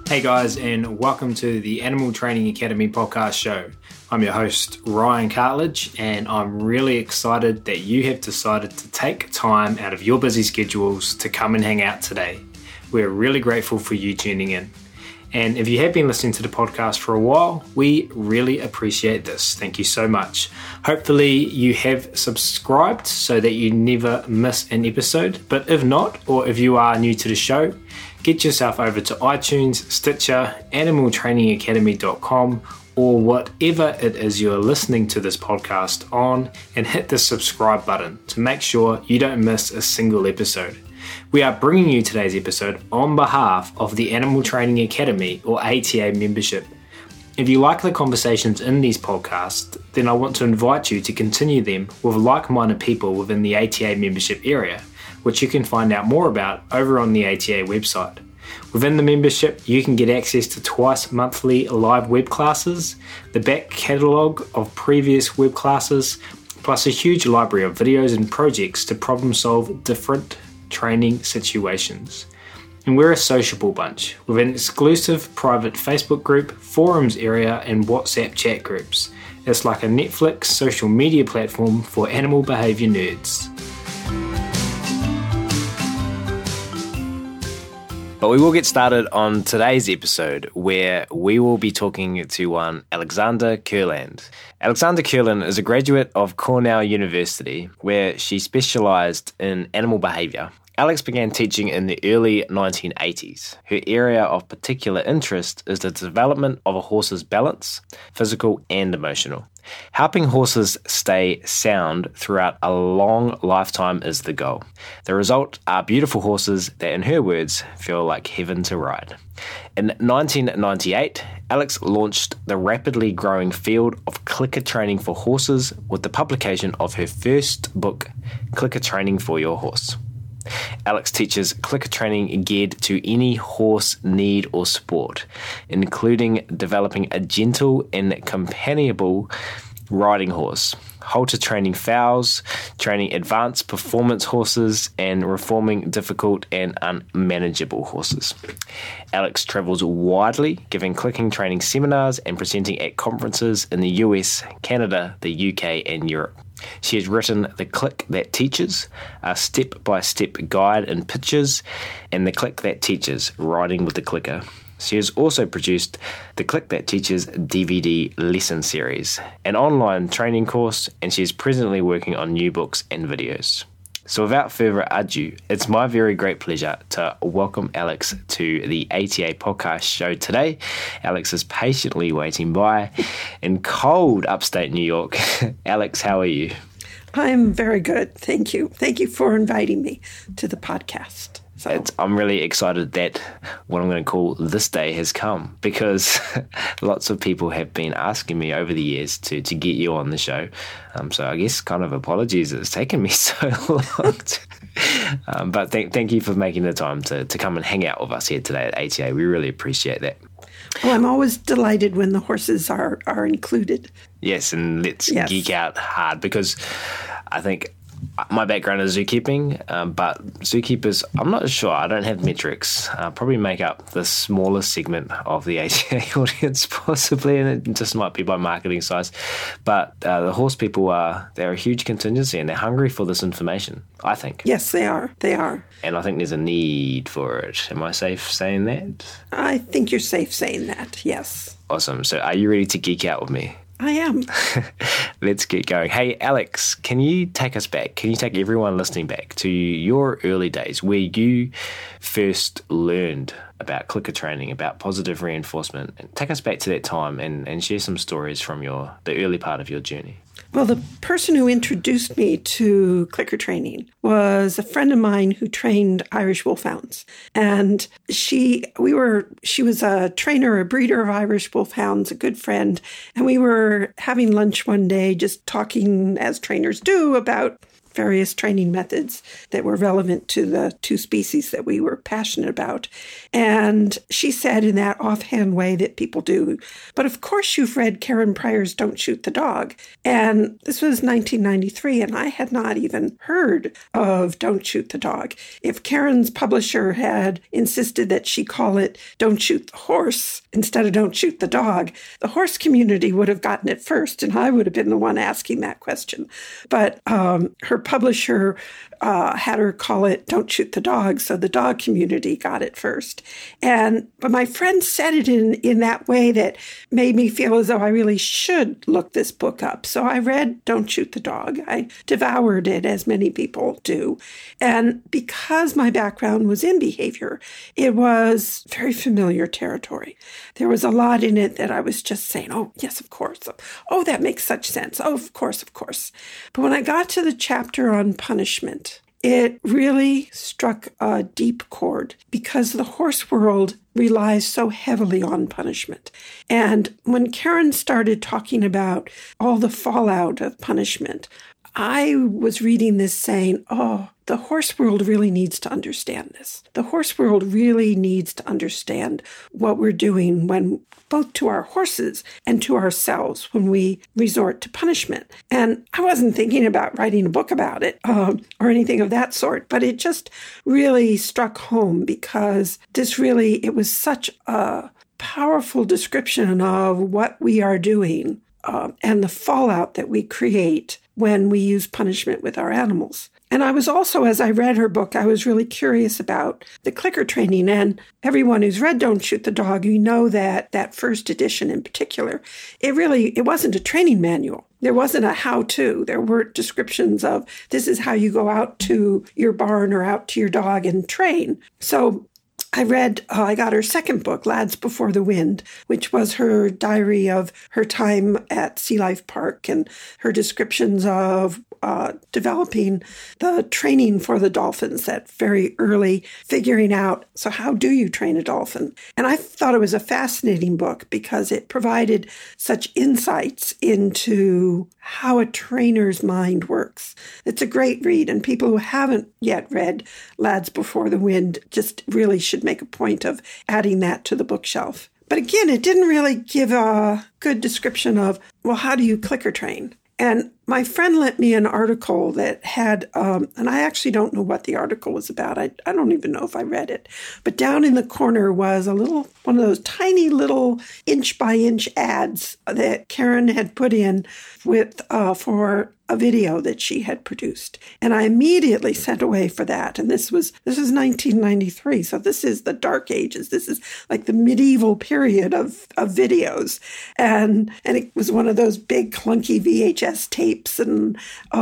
Hey guys, and welcome to the Animal Training Academy podcast show. I'm your host, Ryan Cartledge, and I'm really excited that you have decided to take time out of your busy schedules to come and hang out today. We're really grateful for you tuning in. And if you have been listening to the podcast for a while, we really appreciate this. Thank you so much. Hopefully you have subscribed so that you never miss an episode. But if not, or if you are new to the show, get yourself over to iTunes, Stitcher, animaltrainingacademy.com, or whatever it is you're listening to this podcast on, and hit the subscribe button to make sure you don't miss a single episode. We are bringing you today's episode on behalf of the Animal Training Academy, or ATA membership. If you like the conversations in these podcasts, then I want to invite you to continue them with like-minded people within the ATA membership area, which you can find out more about over on the ATA website. Within the membership, you can get access to twice monthly live web classes, the back catalogue of previous web classes, plus a huge library of videos and projects to problem solve different training situations. And we're a sociable bunch with an exclusive private Facebook group, forums area, and WhatsApp chat groups. It's like a Netflix social media platform for animal behaviour nerds. But we will get started on today's episode, where we will be talking to one Alexandra Kurland. Alexandra Kurland is a graduate of Cornell University, where she specialised in animal behaviour. Alex began teaching in the early 1980s. Her area of particular interest is the development of a horse's balance, physical and emotional. Helping horses stay sound throughout a long lifetime is the goal. The result are beautiful horses that, in her words, feel like heaven to ride. In 1998, Alex launched the rapidly growing field of clicker training for horses with the publication of her first book, Clicker Training for Your Horse. Alex teaches clicker training geared to any horse need or sport, including developing a gentle and companionable riding horse, halter training fowls, training advanced performance horses, and reforming difficult and unmanageable horses. Alex travels widely, giving clicking training seminars and presenting at conferences in the US, Canada, the UK, and Europe. She has written The Click That Teaches, a step-by-step guide and pictures, and The Click That Teaches, Riding with the Clicker. She has also produced the Click That Teaches DVD lesson series, an online training course, and she is presently working on new books and videos. So without further ado, it's my very great pleasure to welcome Alex to the ATA podcast show today. Alex is patiently waiting by in cold upstate New York. Alex, how are you? I'm very good. Thank you. Thank you for inviting me to the podcast. I'm really excited that what I'm going to call this day has come, because lots of people have been asking me over the years to get you on the show. So I guess kind of apologies it's taken me so long. But thank you for making the time to come and hang out with us here today at ATA. We really appreciate that. Well, I'm always delighted when the horses are included. Yes, and let's geek out hard, because I think my background is zookeeping, but zookeepers, I'm not sure, I don't have metrics, probably make up the smallest segment of the ATA audience possibly, and it just might be by marketing size, but the horse people they're a huge contingency, and they're hungry for this information, I think. Yes, they are. And I think there's a need for it. Am I safe saying that? I think you're safe saying that, yes. Awesome. So are you ready to geek out with me? I am. Let's get going. Hey, Alex, can you take us back? Can you take everyone listening back to your early days where you first learned about clicker training, about positive reinforcement? And take us back to that time and share some stories from the early part of your journey. Well, the person who introduced me to clicker training was a friend of mine who trained Irish Wolfhounds. And she was a trainer, a breeder of Irish Wolfhounds, a good friend. And we were having lunch one day, just talking, as trainers do, about various training methods that were relevant to the two species that we were passionate about. And she said in that offhand way that people do, but of course you've read Karen Pryor's Don't Shoot the Dog. And this was 1993, and I had not even heard of Don't Shoot the Dog. If Karen's publisher had insisted that she call it Don't Shoot the Horse instead of Don't Shoot the Dog, the horse community would have gotten it first, and I would have been the one asking that question. But her publisher had her call it Don't Shoot the Dog, so the dog community got it first. But my friend said it in that way that made me feel as though I really should look this book up. So I read Don't Shoot the Dog. I devoured it, as many people do. And because my background was in behavior, it was very familiar territory. There was a lot in it that I was just saying, oh, yes, of course. Oh, that makes such sense. Oh, of course, of course. But when I got to the chapter on punishment, it really struck a deep chord because the horse world relies so heavily on punishment. And when Karen started talking about all the fallout of punishment, I was reading this saying, oh, the horse world really needs to understand this. The horse world really needs to understand what we're doing when both to our horses and to ourselves when we resort to punishment. And I wasn't thinking about writing a book about it or anything of that sort, but it just really struck home because it was such a powerful description of what we are doing and the fallout that we create when we use punishment with our animals. And I was also, as I read her book, I was really curious about the clicker training. And everyone who's read Don't Shoot the Dog, you know that first edition in particular, it wasn't a training manual. There wasn't a how-to. There weren't descriptions of this is how you go out to your barn or out to your dog and train. So I got her second book, Lads Before the Wind, which was her diary of her time at Sea Life Park and her descriptions of developing the training for the dolphins, that very early figuring out, so how do you train a dolphin? And I thought it was a fascinating book because it provided such insights into how a trainer's mind works. It's a great read, and people who haven't yet read Lads Before the Wind just really should make a point of adding that to the bookshelf. But again, it didn't really give a good description of, well, how do you clicker train? And my friend lent me an article that had, and I actually don't know what the article was about. I don't even know if I read it. But down in the corner was one of those tiny little inch-by-inch ads that Karen had put in for a video that she had produced. And I immediately sent away for that. And this was 1993. So this is the dark ages. This is like the medieval period of videos. And it was one of those big clunky VHS tapes. And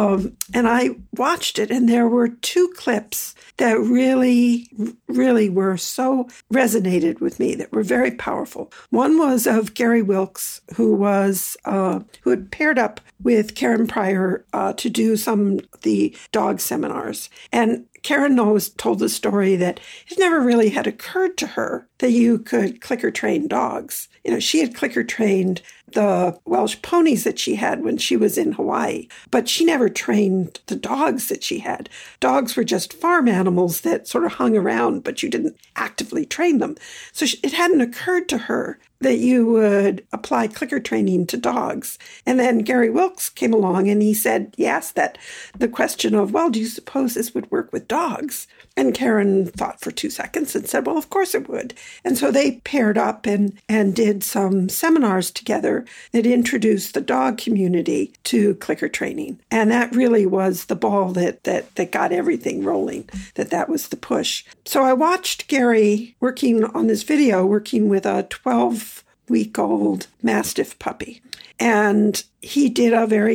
I watched it, and there were two clips that really, really were so resonated with me, that were very powerful. One was of Gary Wilkes, who had paired up with Karen Pryor to do some of the dog seminars. And Karen always told the story that it never really had occurred to her that you could clicker train dogs. You know, she had clicker trained the Welsh ponies that she had when she was in Hawaii, but she never trained the dogs that she had. Dogs were just farm animals that sort of hung around, but you didn't actively train them. So it hadn't occurred to her that you would apply clicker training to dogs. And then Gary Wilkes came along and he asked that the question of, well, do you suppose this would work with dogs? And Karen thought for 2 seconds and said, well, of course it would. And so they paired up and did some seminars together that introduced the dog community to clicker training. And that really was the ball that got everything rolling, that was the push. So I watched Gary working on this video, working with a 12-week-old Mastiff puppy. And he did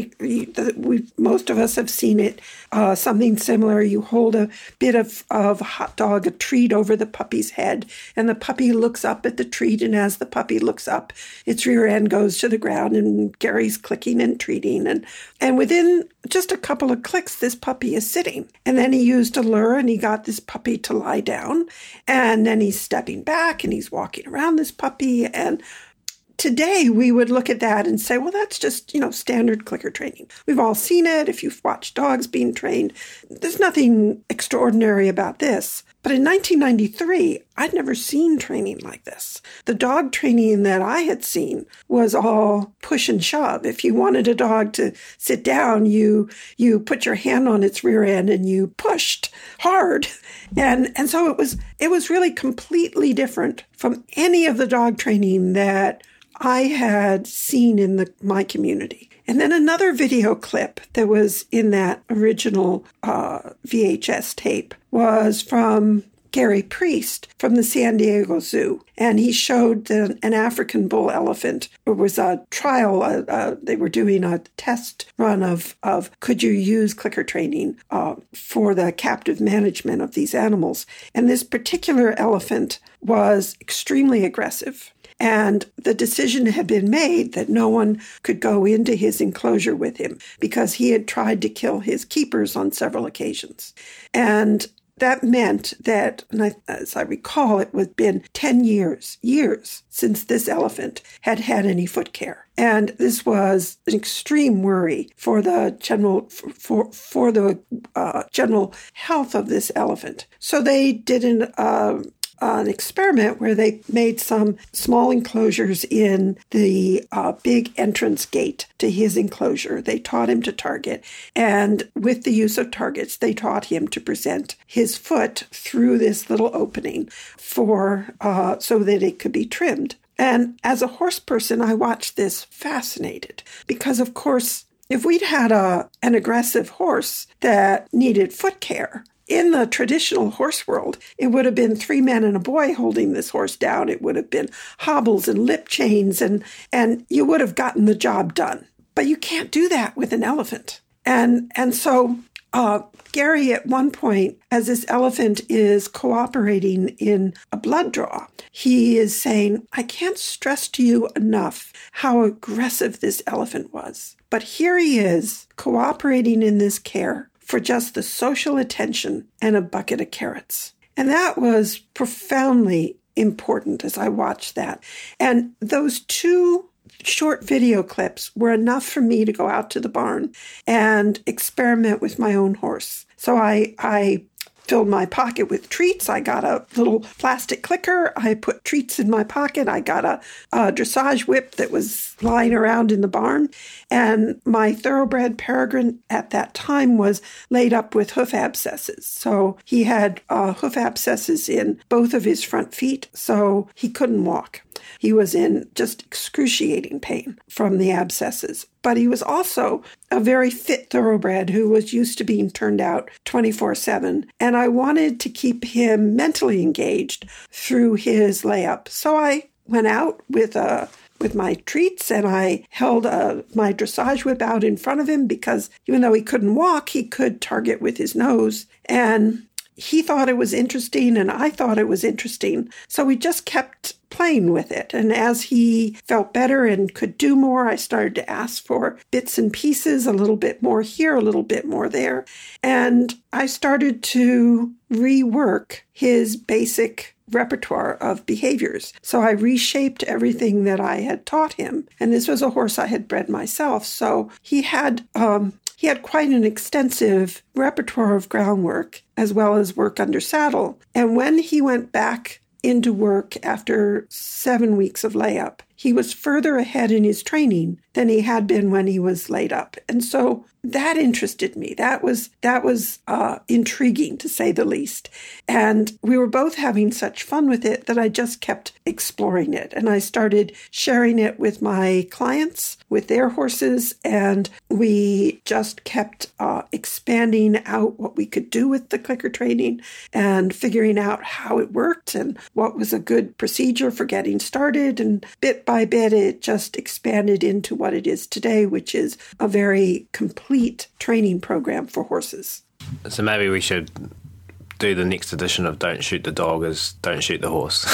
most of us have seen it, something similar. You hold a bit of hot dog, a treat over the puppy's head, and the puppy looks up at the treat, and as the puppy looks up, its rear end goes to the ground, and Gary's clicking and treating. And within just a couple of clicks, this puppy is sitting. And then he used a lure, and he got this puppy to lie down, and then he's stepping back, and he's walking around this puppy, and today we would look at that and say, well, that's just, standard clicker training. We've all seen it. If you've watched dogs being trained, there's nothing extraordinary about this. But in 1993, I'd never seen training like this. The dog training that I had seen was all push and shove. If you wanted a dog to sit down, you put your hand on its rear end and you pushed hard. And so it was really completely different from any of the dog training that I had seen in my community. And then another video clip that was in that original VHS tape was from Gary Priest from the San Diego Zoo. And he showed an African bull elephant. It was a trial. They were doing a test run of could you use clicker training for the captive management of these animals. And this particular elephant was extremely aggressive. And the decision had been made that no one could go into his enclosure with him because he had tried to kill his keepers on several occasions. And that meant that, as I recall, it had been 10 years since this elephant had had any foot care. And this was an extreme worry for the general general health of this elephant. So they did an experiment where they made some small enclosures in the big entrance gate to his enclosure. They taught him to target, and with the use of targets, they taught him to present his foot through this little opening so that it could be trimmed. And as a horse person, I watched this fascinated because, of course, if we'd had an aggressive horse that needed foot care, in the traditional horse world, it would have been 3 men and a boy holding this horse down. It would have been hobbles and lip chains, and you would have gotten the job done. But you can't do that with an elephant. And so Gary, at one point, as this elephant is cooperating in a blood draw, he is saying, I can't stress to you enough how aggressive this elephant was. But here he is cooperating in this care for just the social attention and a bucket of carrots. And that was profoundly important as I watched that. And those 2 short video clips were enough for me to go out to the barn and experiment with my own horse. So I filled my pocket with treats. I got a little plastic clicker. I put treats in my pocket. I got a dressage whip that was lying around in the barn. And my thoroughbred Peregrine at that time was laid up with hoof abscesses. So he had hoof abscesses in both of his front feet, so he couldn't walk. He was in just excruciating pain from the abscesses. But he was also a very fit thoroughbred who was used to being turned out 24/7. And I wanted to keep him mentally engaged through his layup. So I went out with my treats and I held my dressage whip out in front of him because even though he couldn't walk, he could target with his nose. And he thought it was interesting and I thought it was interesting. So we just kept playing with it. And as he felt better and could do more, I started to ask for bits and pieces, a little bit more here, a little bit more there. And I started to rework his basic repertoire of behaviors. So I reshaped everything that I had taught him. And this was a horse I had bred myself. So he had quite an extensive repertoire of groundwork as well as work under saddle. And when he went back into work after 7 weeks of layup, he was further ahead in his training than he had been when he was laid up. And so that interested me. That was intriguing, to say the least. And we were both having such fun with it that I just kept exploring it. And I started sharing it with my clients, with their horses, and we just kept expanding out what we could do with the clicker training and figuring out how it worked and what was a good procedure for getting started. And bit by bit, it just expanded into what it is today, which is a very complete training program for horses. So maybe we should do the next edition of Don't Shoot the Dog as Don't Shoot the Horse.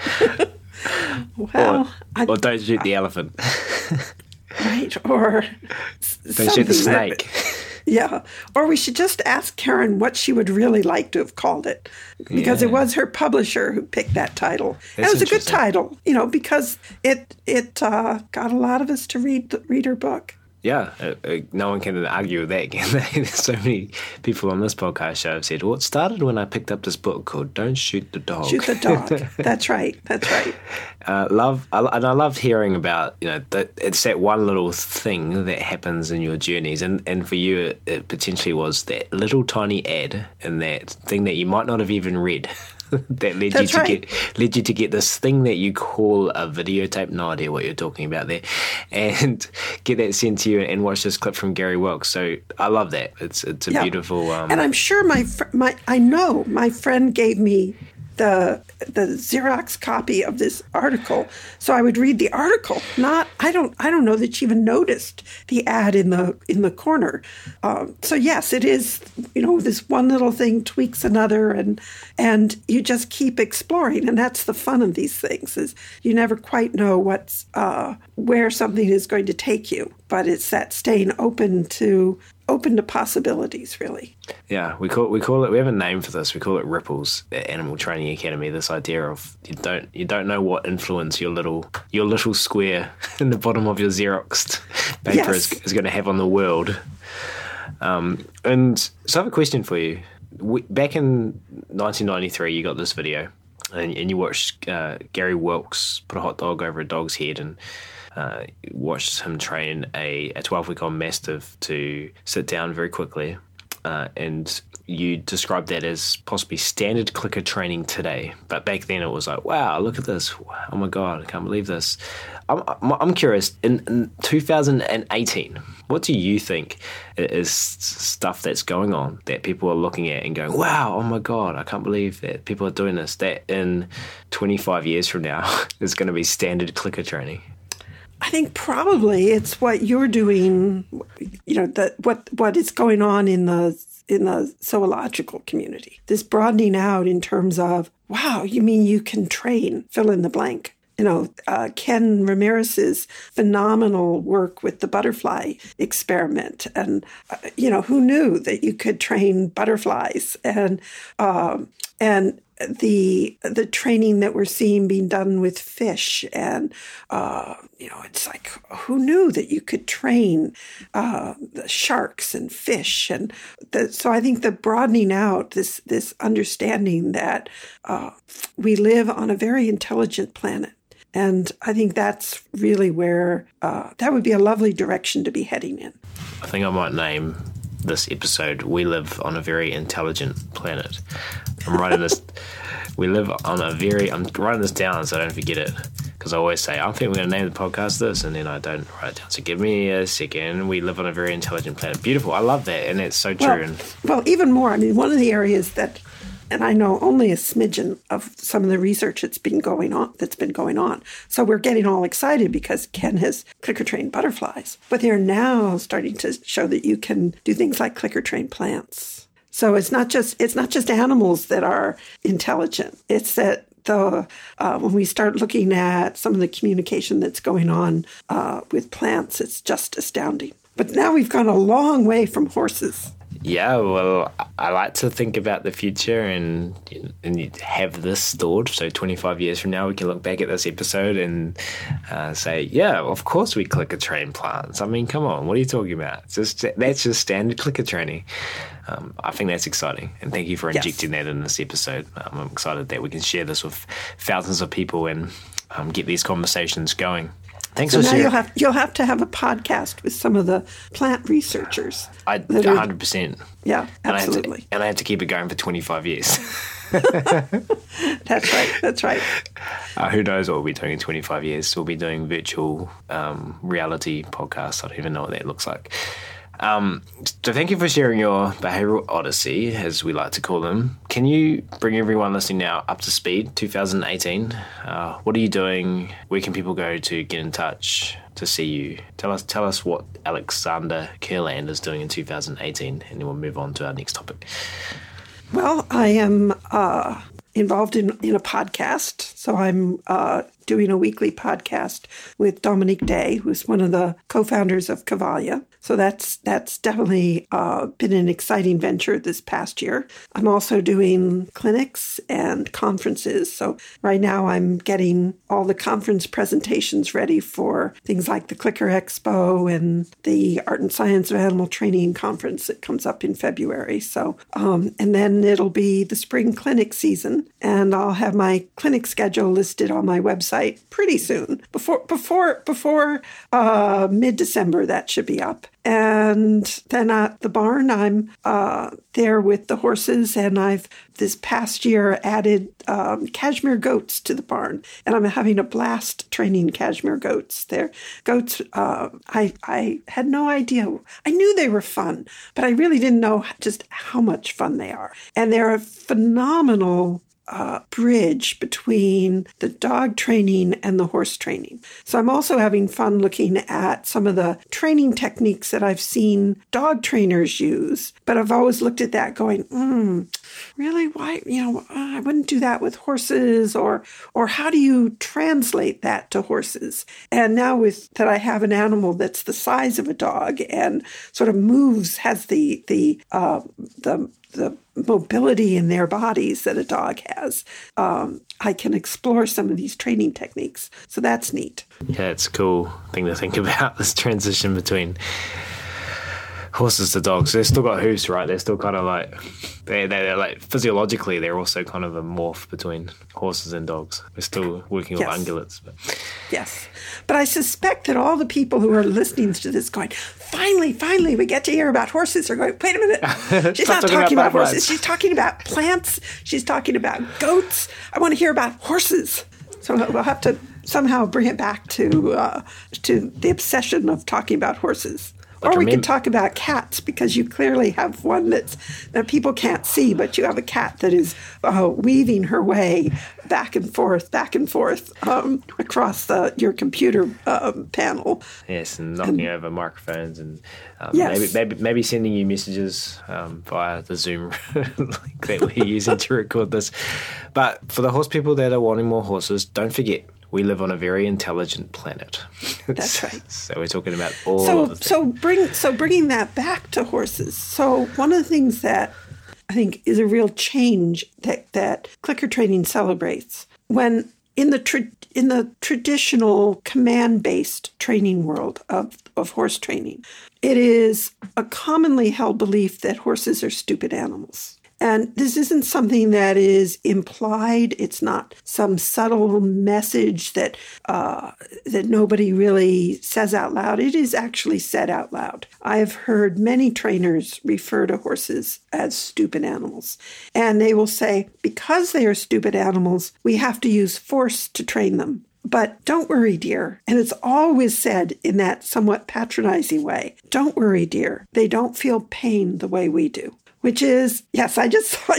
Well, or Don't Shoot the Elephant. Right, or Don't shoot the snake. Yeah. Or we should just ask Karen what she would really like to have called it, because it was her publisher who picked that title. And it was a good title, because it got a lot of us to read her book. Yeah, no one can argue with that, can they? There's so many people on this podcast show have said, well, it started when I picked up this book called Don't Shoot the Dog. Shoot the Dog. That's right. That's right. I loved hearing about, it's that one little thing that happens in your journeys. And for you, it potentially was that little tiny ad and that thing that you might not have even read. That led you to get this thing that you call a videotape. No idea what you're talking about there, and get that sent to you and watch this clip from Gary Wilkes. So I love that. It's a beautiful. And I'm sure I know my friend gave me the Xerox copy of this article, so I would read the article. I don't know that she even noticed the ad in the corner. So yes, it is. This one little thing tweaks another, and you just keep exploring, and that's the fun of these things. Is you never quite know where something is going to take you, but it's that staying open to possibilities, really. Yeah, we call it. We have a name for this. We call it Ripples at Animal Training Academy. This idea of you don't know what influence your little square in the bottom of your Xeroxed paper is going to have on the world. And so I have a question for you. Back in 1993, you got this video, and you watched Gary Wilkes put a hot dog over a dog's head and. Watched him train a 12-week-old Mastiff to sit down very quickly, and you described that as possibly standard clicker training today. But back then it was like, wow, look at this. Oh my God, I can't believe this. I'm curious, in 2018, what do you think is stuff that's going on that people are looking at and going, wow, oh my God, I can't believe that people are doing this, that in 25 years from now is going to be standard clicker training? I think probably it's what you're doing, what is going on in the zoological community. This broadening out in terms of, wow, you mean you can train, fill in the blank. Ken Ramirez's phenomenal work with the butterfly experiment. And, who knew that you could train butterflies and the training that we're seeing being done with fish. And, it's like, who knew that you could train the sharks and fish? And so I think the broadening out, this understanding that we live on a very intelligent planet. And I think that's really where that would be a lovely direction to be heading in. I think I might name this episode, We Live on a Very Intelligent Planet. I'm writing this. I'm writing this down so I don't forget it. Because I always say, I think we're going to name the podcast this, and then I don't write it down. So give me a second. We live on a very intelligent planet. Beautiful. I love that. And it's so true. Well, even more. I mean, one of the areas that, and I know only a smidgen of some of the research that's been going on. So we're getting all excited because Ken has clicker trained butterflies. But they're now starting to show that you can do things like clicker train plants. So it's not just animals that are intelligent. It's that when we start looking at some of the communication that's going on with plants, it's just astounding. But now we've gone a long way from horses. Yeah, well, I like to think about the future and have this stored. So 25 years from now, we can look back at this episode and say, yeah, of course we clicker train plants. I mean, come on, what are you talking about? That's just standard clicker training. I think that's exciting. And thank you for injecting that in this episode. I'm excited that we can share this with thousands of people and get these conversations going. Thanks for sharing. You'll have to have a podcast with some of the plant researchers. 100%. Yeah, absolutely. And I had to keep it going for 25 years. That's right. Who knows what we'll be doing in 25 years? We'll be doing virtual reality podcasts. I don't even know what that looks like. So thank you for sharing your behavioral odyssey, as we like to call them. Can you bring everyone listening now up to speed, 2018? What are you doing? Where can people go to get in touch to see you? Tell us what Alexander Kurland is doing in 2018, and then we'll move on to our next topic. Well, I am involved in a podcast. So I'm doing a weekly podcast with Dominique Day, who's one of the co-founders of Cavalia. So that's definitely been an exciting venture this past year. I'm also doing clinics and conferences. So right now I'm getting all the conference presentations ready for things like the Clicker Expo and the Art and Science of Animal Training Conference that comes up in February. So, and then it'll be the spring clinic season, and I'll have my clinic schedule listed on my website pretty soon. Before mid-December, that should be up. And then at the barn, I'm there with the horses, and I've this past year added cashmere goats to the barn, and I'm having a blast training cashmere goats. They're goats. I had no idea. I knew they were fun, but I really didn't know just how much fun they are, and they're a phenomenal bridge between the dog training and the horse training. So I'm also having fun looking at some of the training techniques that I've seen dog trainers use, but I've always looked at that going, really? Why? I wouldn't do that with horses, or how do you translate that to horses? And now with that, I have an animal that's the size of a dog and sort of moves, has the mobility in their bodies that a dog has. I can explore some of these training techniques. So that's neat. Yeah, it's a cool thing to think about, this transition between horses to dogs. They've still got hooves, right? They're still kind of like, they're like physiologically, they're also kind of a morph between horses and dogs. We're still working with ungulates. But. Yes. But I suspect that all the people who are listening to this going, finally, we get to hear about horses, are going, wait a minute. She's not talking about horses. She's talking about plants. She's talking about goats. I want to hear about horses. So we'll have to somehow bring it back to the obsession of talking about horses. Or we could talk about cats, because you clearly have one that people can't see, but you have a cat that is weaving her way back and forth across your computer panel. Yes, and knocking over microphones, and yes. maybe sending you messages via the Zoom link that we're using to record this. But for the horse people that are wanting more horses, don't forget, we live on a very intelligent planet. That's right. So we're talking about all of the things. So bringing that back to horses. So one of the things that I think is a real change that clicker training celebrates, when in the traditional command-based training world of horse training, it is a commonly held belief that horses are stupid animals. And this isn't something that is implied. It's not some subtle message that nobody really says out loud. It is actually said out loud. I've heard many trainers refer to horses as stupid animals. And they will say, because they are stupid animals, we have to use force to train them. But don't worry, dear. And it's always said in that somewhat patronizing way. Don't worry, dear. They don't feel pain the way we do. Which is, yes, I just saw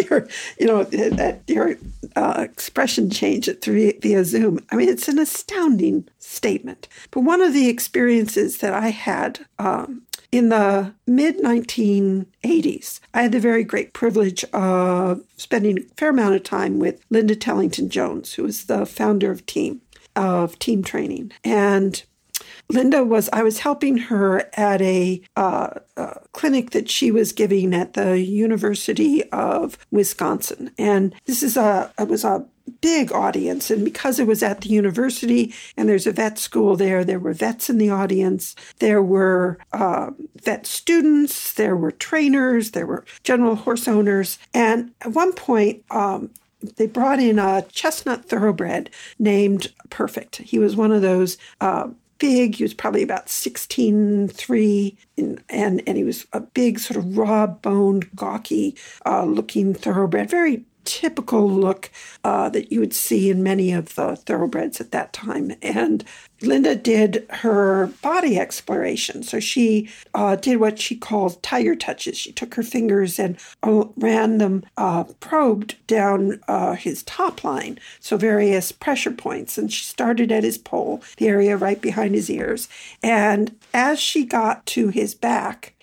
your expression change it via Zoom. I mean, it's an astounding statement. But one of the experiences that I had in the mid-1980s, I had the very great privilege of spending a fair amount of time with Linda Tellington-Jones, who is the founder of Team Training. And Linda I was helping her at a clinic that she was giving at the University of Wisconsin. And it was a big audience. And because it was at the university and there's a vet school there were vets in the audience. There were vet students, there were trainers, there were general horse owners. And at one point, they brought in a chestnut thoroughbred named Perfect. He was one of those big. He was probably about 16'3", and he was a big sort of raw-boned, gawky looking thoroughbred, very typical look that you would see in many of the thoroughbreds at that time. And Linda did her body exploration. So she did what she called tiger touches. She took her fingers and ran them, probed down his top line, so various pressure points. And she started at his poll, the area right behind his ears. And as she got to his back,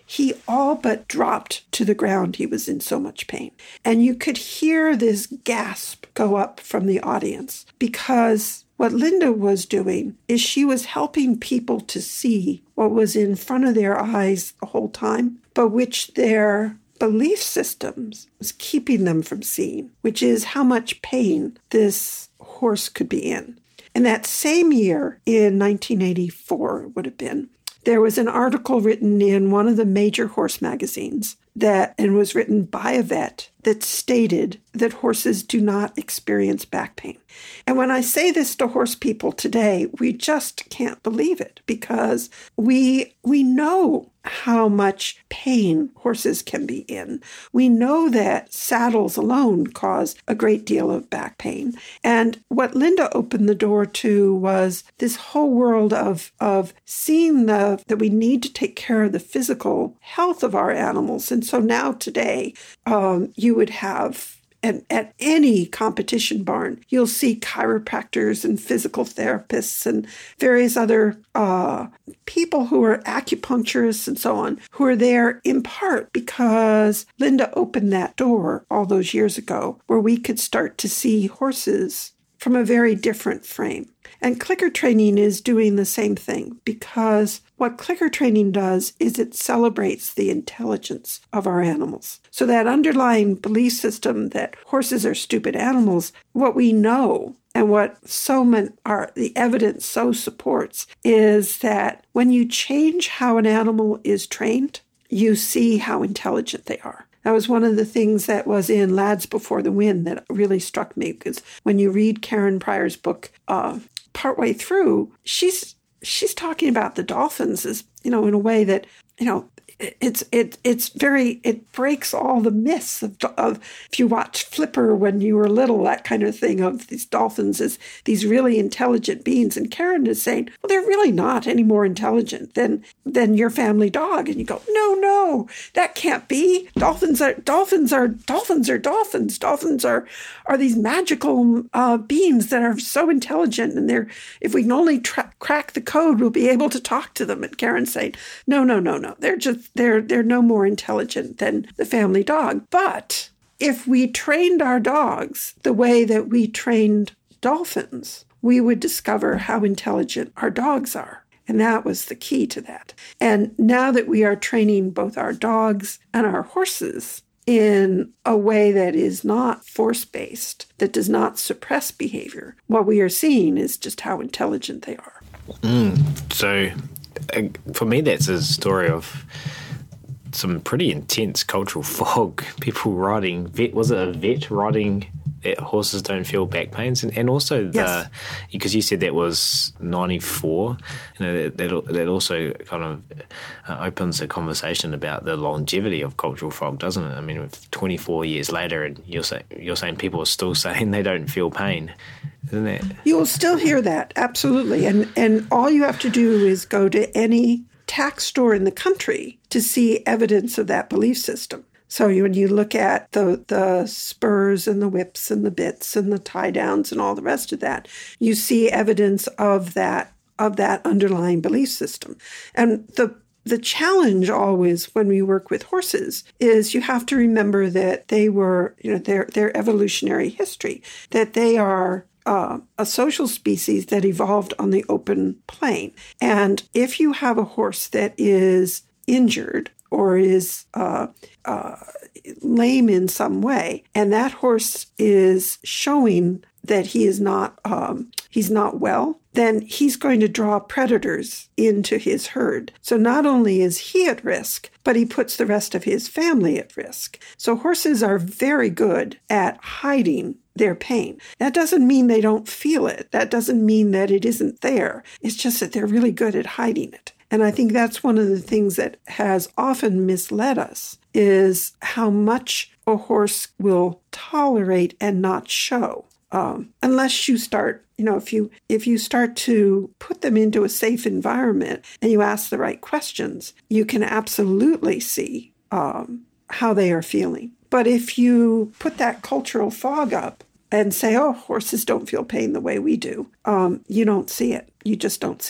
he all but dropped to the ground. He was in so much pain. And you could hear this gasp go up from the audience, because what Linda was doing is she was helping people to see what was in front of their eyes the whole time, but which their belief systems was keeping them from seeing, which is how much pain this horse could be in. And that same year, in 1984, it would have been, there was an article written in one of the major horse magazines and was written by a vet that stated that horses do not experience back pain. And when I say this to horse people today, we just can't believe it, because we know how much pain horses can be in. We know that saddles alone cause a great deal of back pain. And what Linda opened the door to was this whole world of seeing that we need to take care of the physical health of our animals. And so now today, you would have, at any competition barn, you'll see chiropractors and physical therapists and various other people who are acupuncturists and so on, who are there in part because Linda opened that door all those years ago, where we could start to see horses from a very different frame. And clicker training is doing the same thing, because what clicker training does is it celebrates the intelligence of our animals. So that underlying belief system that horses are stupid animals, what we know and what the evidence so supports is that when you change how an animal is trained, you see how intelligent they are. That was one of the things that was in Lads Before the Wind that really struck me, because when you read Karen Pryor's book, partway through, she's talking about the dolphins as, in a way that, it breaks all the myths of if you watch Flipper when you were little, that kind of thing, of these dolphins as these really intelligent beings. And Karen is saying, well, they're really not any more intelligent than your family dog. And you go, no, that can't be. Dolphins are dolphins. Dolphins are these magical beings that are so intelligent, and if we can only crack the code, we'll be able to talk to them. And Karen's saying, no. They're no more intelligent than the family dog. But if we trained our dogs the way that we trained dolphins, we would discover how intelligent our dogs are. And that was the key to that. And now that we are training both our dogs and our horses in a way that is not force-based, that does not suppress behavior, what we are seeing is just how intelligent they are. So for me, that's a story of some pretty intense cultural fog. People writing, was it a vet writing that horses don't feel back pains? And also, yes, because you said that was 94, that also kind of opens a conversation about the longevity of cultural fog, doesn't it? I mean, 24 years later, and you're saying people are still saying they don't feel pain. Isn't it? You will still hear that, absolutely. And all you have to do is go to any tack store in the country to see evidence of that belief system. So when you look at the spurs and the whips and the bits and the tie downs and all the rest of that, you see evidence of that underlying belief system. And the challenge always when we work with horses is you have to remember that they were, their evolutionary history, that they are a social species that evolved on the open plain. And if you have a horse that is injured or is lame in some way, and that horse is showing that he's not well, then he's going to draw predators into his herd. So not only is he at risk, but he puts the rest of his family at risk. So horses are very good at hiding their pain. That doesn't mean they don't feel it. That doesn't mean that it isn't there. It's just that they're really good at hiding it. And I think that's one of the things that has often misled us, is how much a horse will tolerate and not show. Unless you start, if you start to put them into a safe environment and you ask the right questions, you can absolutely see how they are feeling. But if you put that cultural fog up and say, oh, horses don't feel pain the way we do, you don't see it. You just don't see it.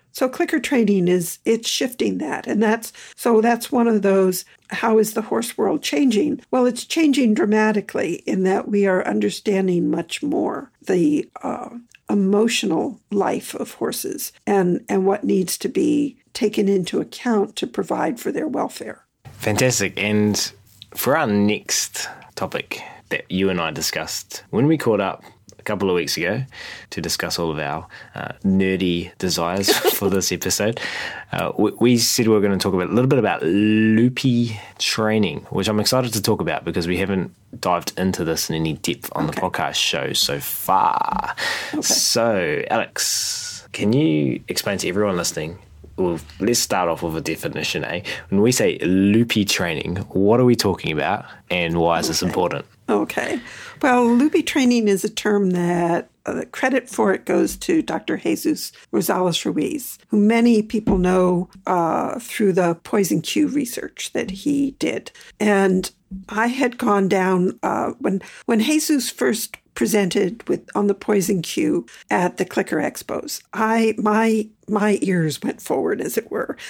So clicker training it's shifting that. And that's one of those, how is the horse world changing? Well, it's changing dramatically in that we are understanding much more the emotional life of horses and what needs to be taken into account to provide for their welfare. Fantastic. And for our next topic that you and I discussed when we caught up a couple of weeks ago to discuss all of our nerdy desires for this episode, we said we were going to talk a little bit about loopy training, which I'm excited to talk about because we haven't dived into this in any depth on the podcast show so far. Okay. So, Alex, can you explain to everyone listening? Well, let's start off with a definition, eh? When we say loopy training, what are we talking about and why is this important? Okay. Well, loopy training is a term that the credit for it goes to Dr. Jesus Rosales-Ruiz, who many people know through the poison cue research that he did. And I had gone down when Jesus first presented on the poison cue at the Clicker Expos. My ears went forward, as it were.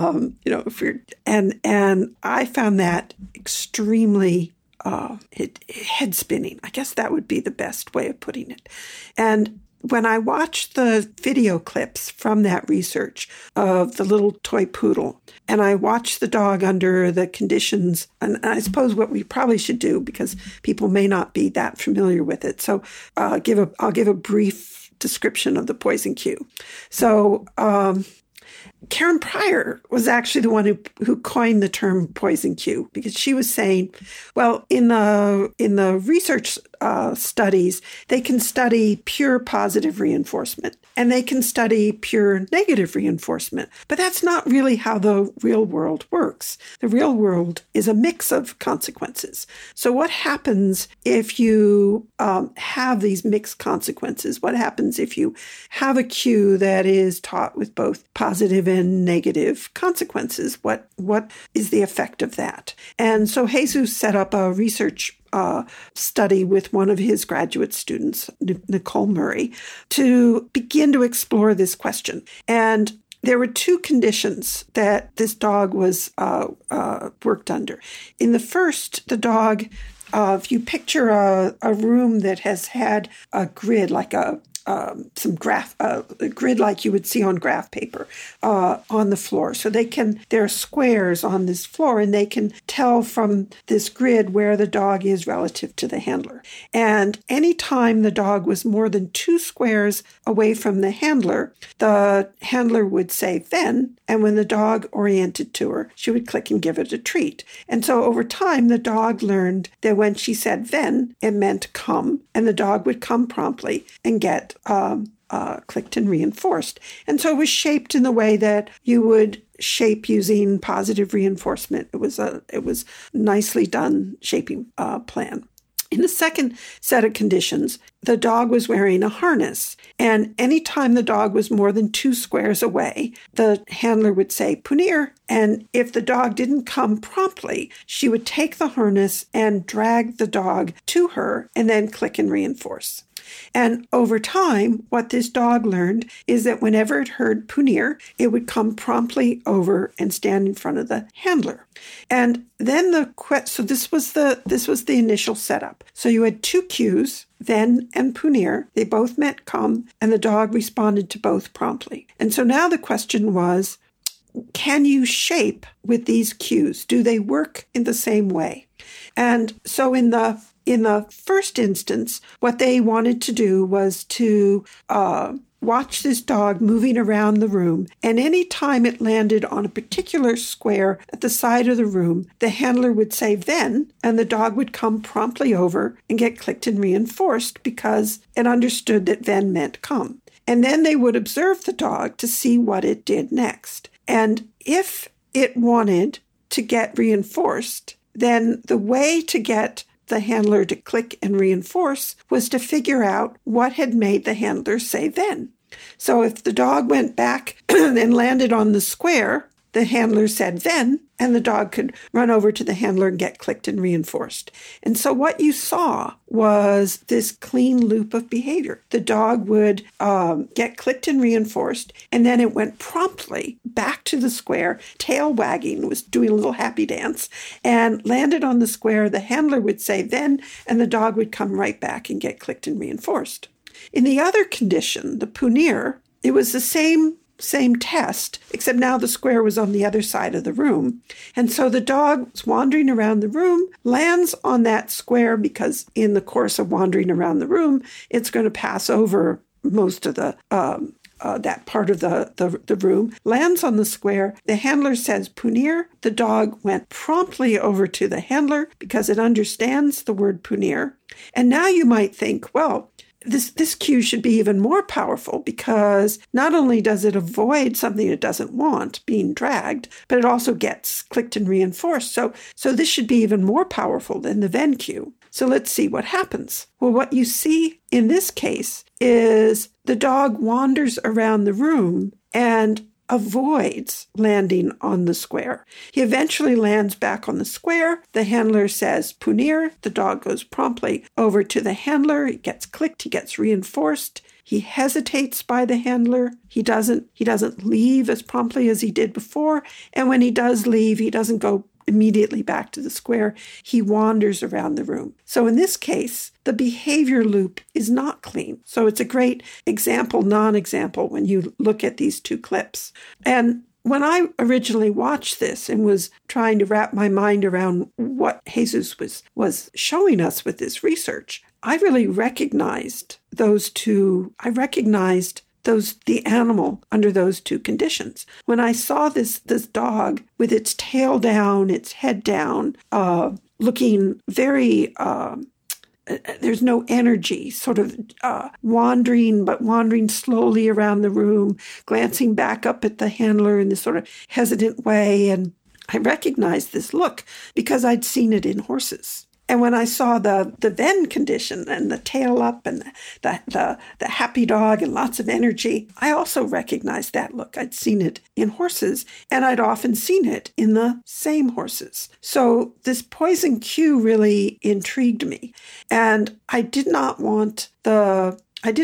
And I found that extremely head spinning. I guess that would be the best way of putting it. And when I watched the video clips from that research of the little toy poodle, and I watched the dog under the conditions, and I suppose what we probably should do, because people may not be that familiar with it, so I'll give a brief description of the poison cue. So Karen Pryor was actually the one who coined the term poison cue, because she was saying, well, in the research studies, they can study pure positive reinforcement and they can study pure negative reinforcement, but that's not really how the real world works. The real world is a mix of consequences. So what happens if you have these mixed consequences? What happens if you have a cue that is taught with both positive and negative consequences? What is the effect of that? And so Jesus set up a research study with one of his graduate students, Nicole Murray, to begin to explore this question. And there were two conditions that this dog was worked under. In the first, the dog, if you picture a room that has had a grid, like a grid like you would see on graph paper on the floor. So there are squares on this floor, and they can tell from this grid where the dog is relative to the handler. And anytime the dog was more than 2 squares away from the handler would say "ven," and when the dog oriented to her, she would click and give it a treat. And so over time, the dog learned that when she said "ven," it meant come, and the dog would come promptly and get clicked and reinforced. And so it was shaped in the way that you would shape using positive reinforcement. It was nicely done shaping plan. In the second set of conditions, the dog was wearing a harness, and anytime the dog was more than 2 squares away, the handler would say "punir," and if the dog didn't come promptly, she would take the harness and drag the dog to her and then click and reinforce. And over time, what this dog learned is that whenever it heard "punir," it would come promptly over and stand in front of the handler. And then so this was the initial setup. So you had 2 cues, "ven" and "punir." They both meant come, and the dog responded to both promptly. And so now the question was, can you shape with these cues? Do they work in the same way? And so in the first instance, what they wanted to do was to watch this dog moving around the room, and any time it landed on a particular square at the side of the room, the handler would say "ven," and the dog would come promptly over and get clicked and reinforced because it understood that "ven" meant come. And then they would observe the dog to see what it did next. And if it wanted to get reinforced, then the way to get the handler to click and reinforce was to figure out what had made the handler say "ven." So if the dog went back and landed on the square, the handler said "ven," and the dog could run over to the handler and get clicked and reinforced. And so what you saw was this clean loop of behavior. The dog would get clicked and reinforced, and then it went promptly back to the square, tail wagging, was doing a little happy dance, and landed on the square. The handler would say then, and the dog would come right back and get clicked and reinforced. In the other condition, the punir, it was the same test, except now the square was on the other side of the room. And so the dog's wandering around the room, lands on that square because in the course of wandering around the room, it's going to pass over most of the that part of the room, lands on the square. The handler says punir. The dog went promptly over to the handler because it understands the word punir. And now you might think, well, this cue should be even more powerful because not only does it avoid something it doesn't want, being dragged, but it also gets clicked and reinforced. So this should be even more powerful than the Venn cue. So let's see what happens. Well, what you see in this case is the dog wanders around the room and avoids landing on the square. He eventually lands back on the square. The handler says punir. The dog goes promptly over to the handler. He gets clicked. He gets reinforced. He hesitates by the handler. He doesn't leave as promptly as he did before. And when he does leave, he doesn't go immediately back to the square. He wanders around the room. So in this case, the behavior loop is not clean. So it's a great example, non-example when you look at these two clips. And when I originally watched this and was trying to wrap my mind around what Jesus was showing us with this research, I really recognized those two. I recognized the animal under those two conditions. When I saw this dog with its tail down, its head down, looking very, there's no energy, sort of wandering slowly around the room, glancing back up at the handler in this sort of hesitant way. And I recognized this look because I'd seen it in horses. And when I saw the Venn condition and the tail up and the happy dog and lots of energy, I also recognized that look. I'd seen it in horses, and I'd often seen it in the same horses. So this poison cue really intrigued me. And I didn't want the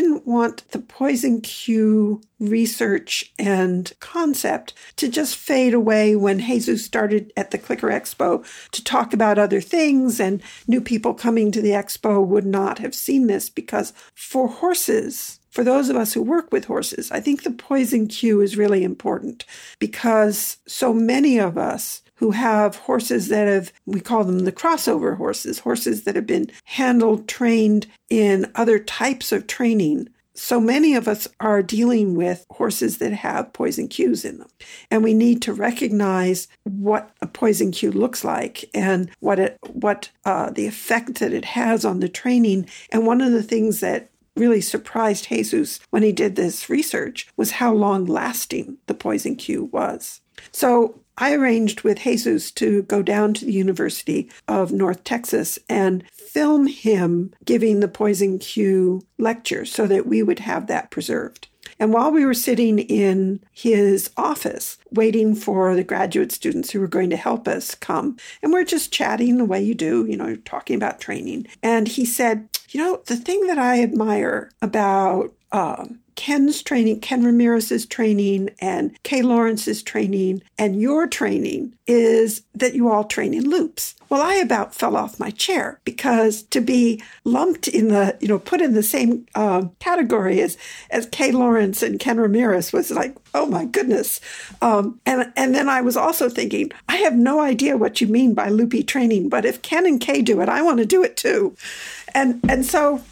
poison cue research and concept to just fade away when Jesus started at the Clicker Expo to talk about other things, and new people coming to the expo would not have seen this, because for horses, for those of us who work with horses, I think the poison cue is really important, because so many of us who have horses that we call them the crossover horses that have been handled, trained in other types of training. So many of us are dealing with horses that have poison cues in them. And we need to recognize what a poison cue looks like and what the effect that it has on the training. And one of the things that really surprised Jesus when he did this research was how long-lasting the poison cue was. So I arranged with Jesus to go down to the University of North Texas and film him giving the poison cue lecture so that we would have that preserved. And while we were sitting in his office, waiting for the graduate students who were going to help us come, and we're just chatting the way you do, talking about training. And he said, the thing that I admire about Ken's training, Ken Ramirez's training, and Kay Lawrence's training, and your training is that you all train in loops. Well, I about fell off my chair, because to be lumped in put in the same category as Kay Lawrence and Ken Ramirez was like, oh my goodness. And then I was also thinking, I have no idea what you mean by loopy training, but if Ken and Kay do it, I want to do it too. And so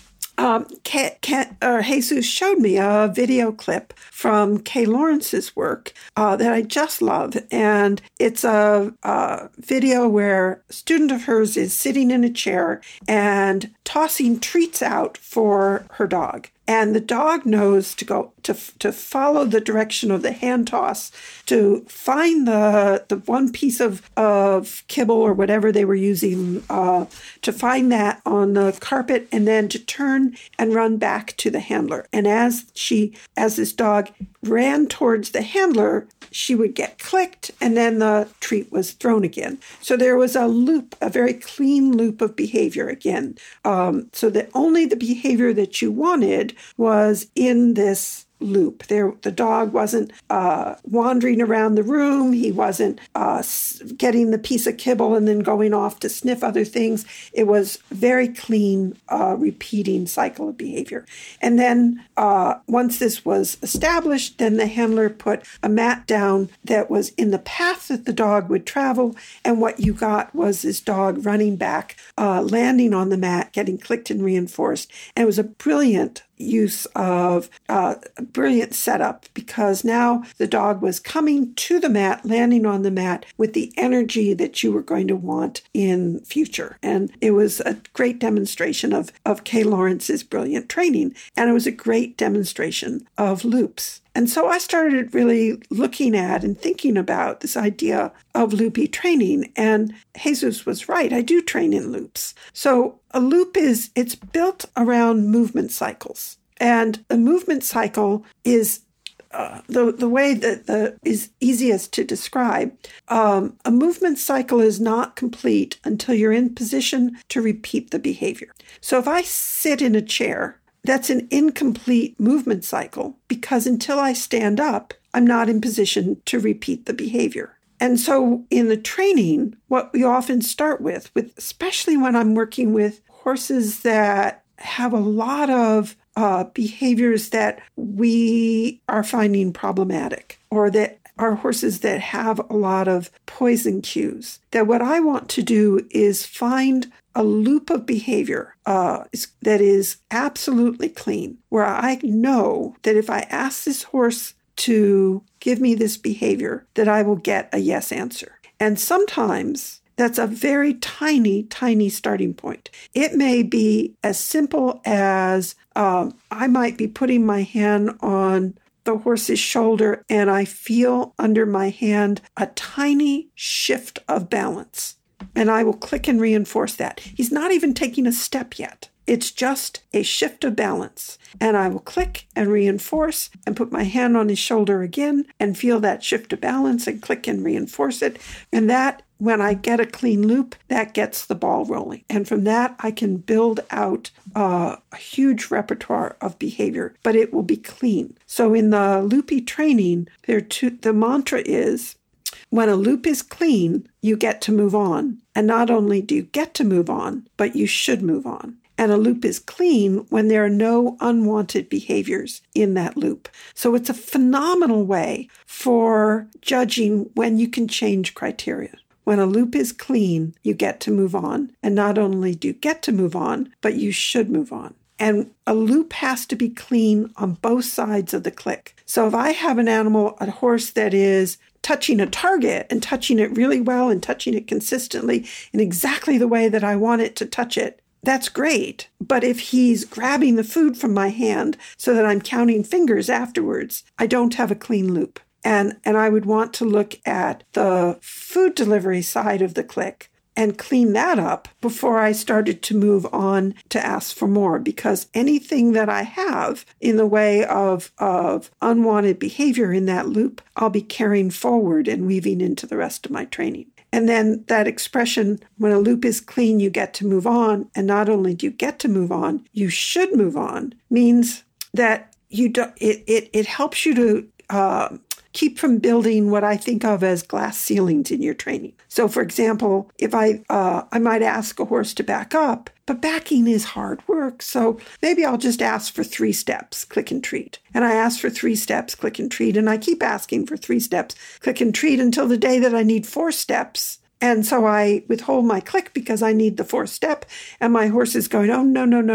Jesus showed me a video clip from Kay Lawrence's work that I just love. And it's a video where a student of hers is sitting in a chair and tossing treats out for her dog. And the dog knows to go to follow the direction of the hand toss to find the one piece of kibble or whatever they were using, to find that on the carpet, and then to turn and run back to the handler. And as this dog ran towards the handler, she would get clicked, and then the treat was thrown again. So there was a loop, a very clean loop of behavior again. So that only the behavior that you wanted was in this loop. The dog wasn't wandering around the room. He wasn't getting the piece of kibble and then going off to sniff other things. It was very clean, repeating cycle of behavior. And then once this was established, then the handler put a mat down that was in the path that the dog would travel. And what you got was this dog running back, landing on the mat, getting clicked and reinforced. And it was a brilliant use of brilliant setup, because now the dog was coming to the mat, landing on the mat with the energy that you were going to want in future. And it was a great demonstration of Kay Lawrence's brilliant training. And it was a great demonstration of loops. And so I started really looking at and thinking about this idea of loopy training. And Jesus was right. I do train in loops. So a loop it's built around movement cycles. And a movement cycle is the way that is easiest to describe. A movement cycle is not complete until you're in position to repeat the behavior. So if I sit in a chair, that's an incomplete movement cycle, because until I stand up, I'm not in position to repeat the behavior. And so in the training, what we often start with, especially when I'm working with horses that have a lot of behaviors that we are finding problematic, or that are horses that have a lot of poison cues, that what I want to do is find a loop of behavior that is absolutely clean, where I know that if I ask this horse to give me this behavior, that I will get a yes answer. And sometimes that's a very tiny, tiny starting point. It may be as simple as I might be putting my hand on the horse's shoulder and I feel under my hand a tiny shift of balance. And I will click and reinforce that. He's not even taking a step yet. It's just a shift of balance. And I will click and reinforce and put my hand on his shoulder again and feel that shift of balance and click and reinforce it. And that, when I get a clean loop, that gets the ball rolling. And from that, I can build out a huge repertoire of behavior, but it will be clean. So in the loopy training, the mantra is, when a loop is clean, you get to move on. And not only do you get to move on, but you should move on. And a loop is clean when there are no unwanted behaviors in that loop. So it's a phenomenal way for judging when you can change criteria. When a loop is clean, you get to move on. And not only do you get to move on, but you should move on. And a loop has to be clean on both sides of the click. So if I have a horse that is touching a target and touching it really well and touching it consistently in exactly the way that I want it to touch it, that's great. But if he's grabbing the food from my hand so that I'm counting fingers afterwards, I don't have a clean loop. And I would want to look at the food delivery side of the click and clean that up before I started to move on to ask for more, because anything that I have in the way of unwanted behavior in that loop, I'll be carrying forward and weaving into the rest of my training. And then that expression, when a loop is clean, you get to move on. And not only do you get to move on, you should move on, means that it helps you to keep from building what I think of as glass ceilings in your training. So, for example, if I might ask a horse to back up, but backing is hard work. So maybe I'll just ask for 3 steps, click and treat. And I ask for 3 steps, click and treat. And I keep asking for 3 steps, click and treat until the day that I need 4 steps. And so I withhold my click because I need the 4th step. And my horse is going, oh,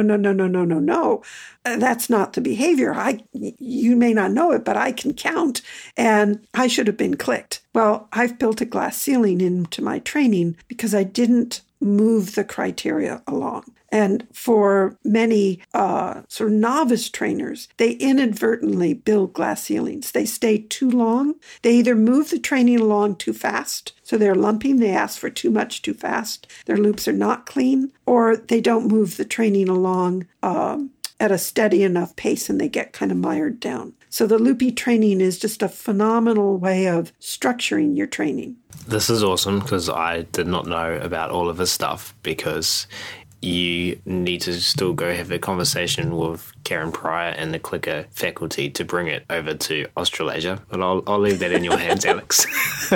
no. That's not the behavior. You may not know it, but I can count. And I should have been clicked. Well, I've built a glass ceiling into my training because I didn't move the criteria along. And for many sort of novice trainers, they inadvertently build glass ceilings. They stay too long. They either move the training along too fast, so they're lumping, they ask for too much too fast, their loops are not clean, or they don't move the training along at a steady enough pace and they get kind of mired down. So the loopy training is just a phenomenal way of structuring your training. This is awesome because I did not know about all of this stuff, because you need to still go have a conversation with Karen Pryor and the Clicker faculty to bring it over to Australasia. But I'll leave that in your hands, Alex.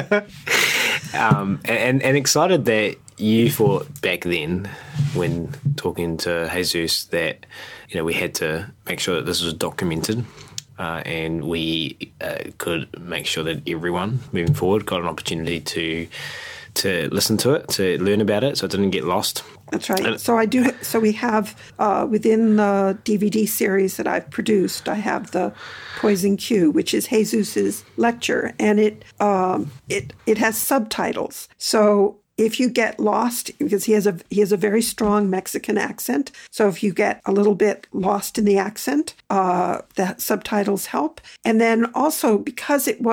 and excited that you thought back then, when talking to Jesus, that we had to make sure that this was documented. And we could make sure that everyone moving forward got an opportunity to listen to it, to learn about it, so it didn't get lost. That's right. So we have within the DVD series that I've produced, I have the Poison Cue, which is Jesus's lecture, and it has subtitles. So if you get lost, because he has a very strong Mexican accent, so if you get a little bit lost in the accent, the subtitles help. And then also because it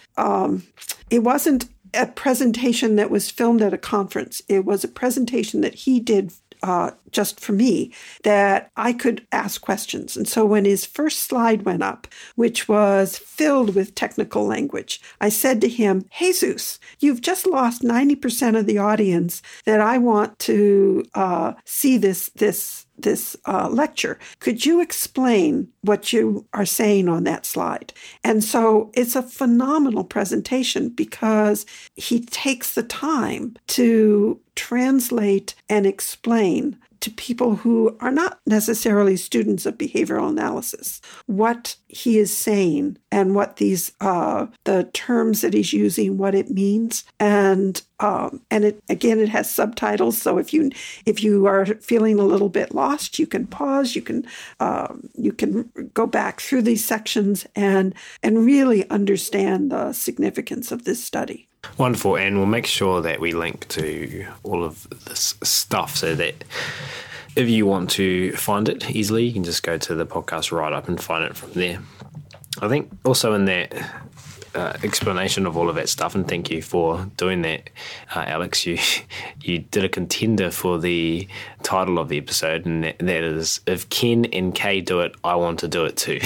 wasn't a presentation that was filmed at a conference, it was a presentation that he did just for me, that I could ask questions. And so when his first slide went up, which was filled with technical language, I said to him, Jesus, you've just lost 90% of the audience that I want to see this lecture. Could you explain what you are saying on that slide? And so it's a phenomenal presentation because he takes the time to translate and explain to people who are not necessarily students of behavioral analysis what he is saying and what these the terms that he's using, what it means, and it has subtitles. So if you are feeling a little bit lost, you can pause. You can go back through these sections and really understand the significance of this study. Wonderful, and we'll make sure that we link to all of this stuff so that if you want to find it easily, you can just go to the podcast write-up and find it from there. I think also in that explanation of all of that stuff, and thank you for doing that, Alex, you did a contender for the title of the episode, and that is, if Ken and Kay do it, I want to do it too.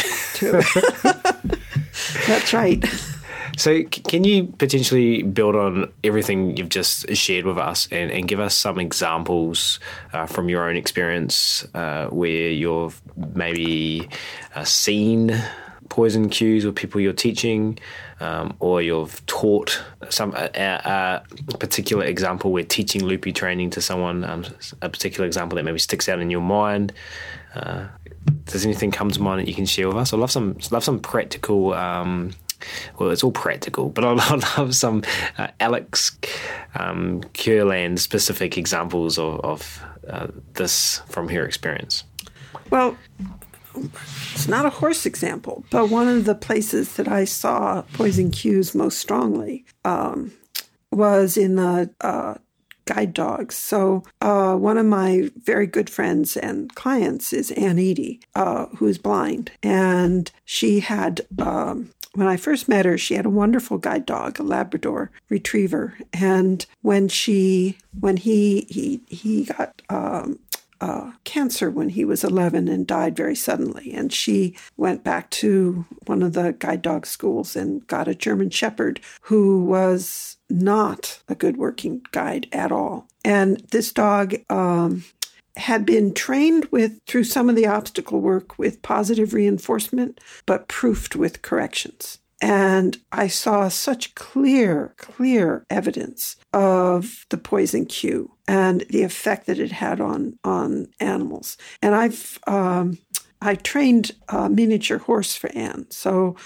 That's right. So can you potentially build on everything you've just shared with us and give us some examples from your own experience where you've maybe seen poison cues with people you're teaching, or you've taught some a particular example where teaching loopy training to someone, a particular example that maybe sticks out in your mind? Does anything come to mind that you can share with us? I love some practical. Well, it's all practical, but I'd love some Alex Kurland specific examples of this from her experience. Well, it's not a horse example, but one of the places that I saw poison cues most strongly was in the guide dogs. So one of my very good friends and clients is Ann Eady, who is blind, and she had. When I first met her, she had a wonderful guide dog, a Labrador retriever. And when he got cancer when he was 11 and died very suddenly. And she went back to one of the guide dog schools and got a German Shepherd who was not a good working guide at all. And this dog had been trained through some of the obstacle work with positive reinforcement, but proofed with corrections. And I saw such clear evidence of the poison cue and the effect that it had on animals. And I trained a miniature horse for Anne. So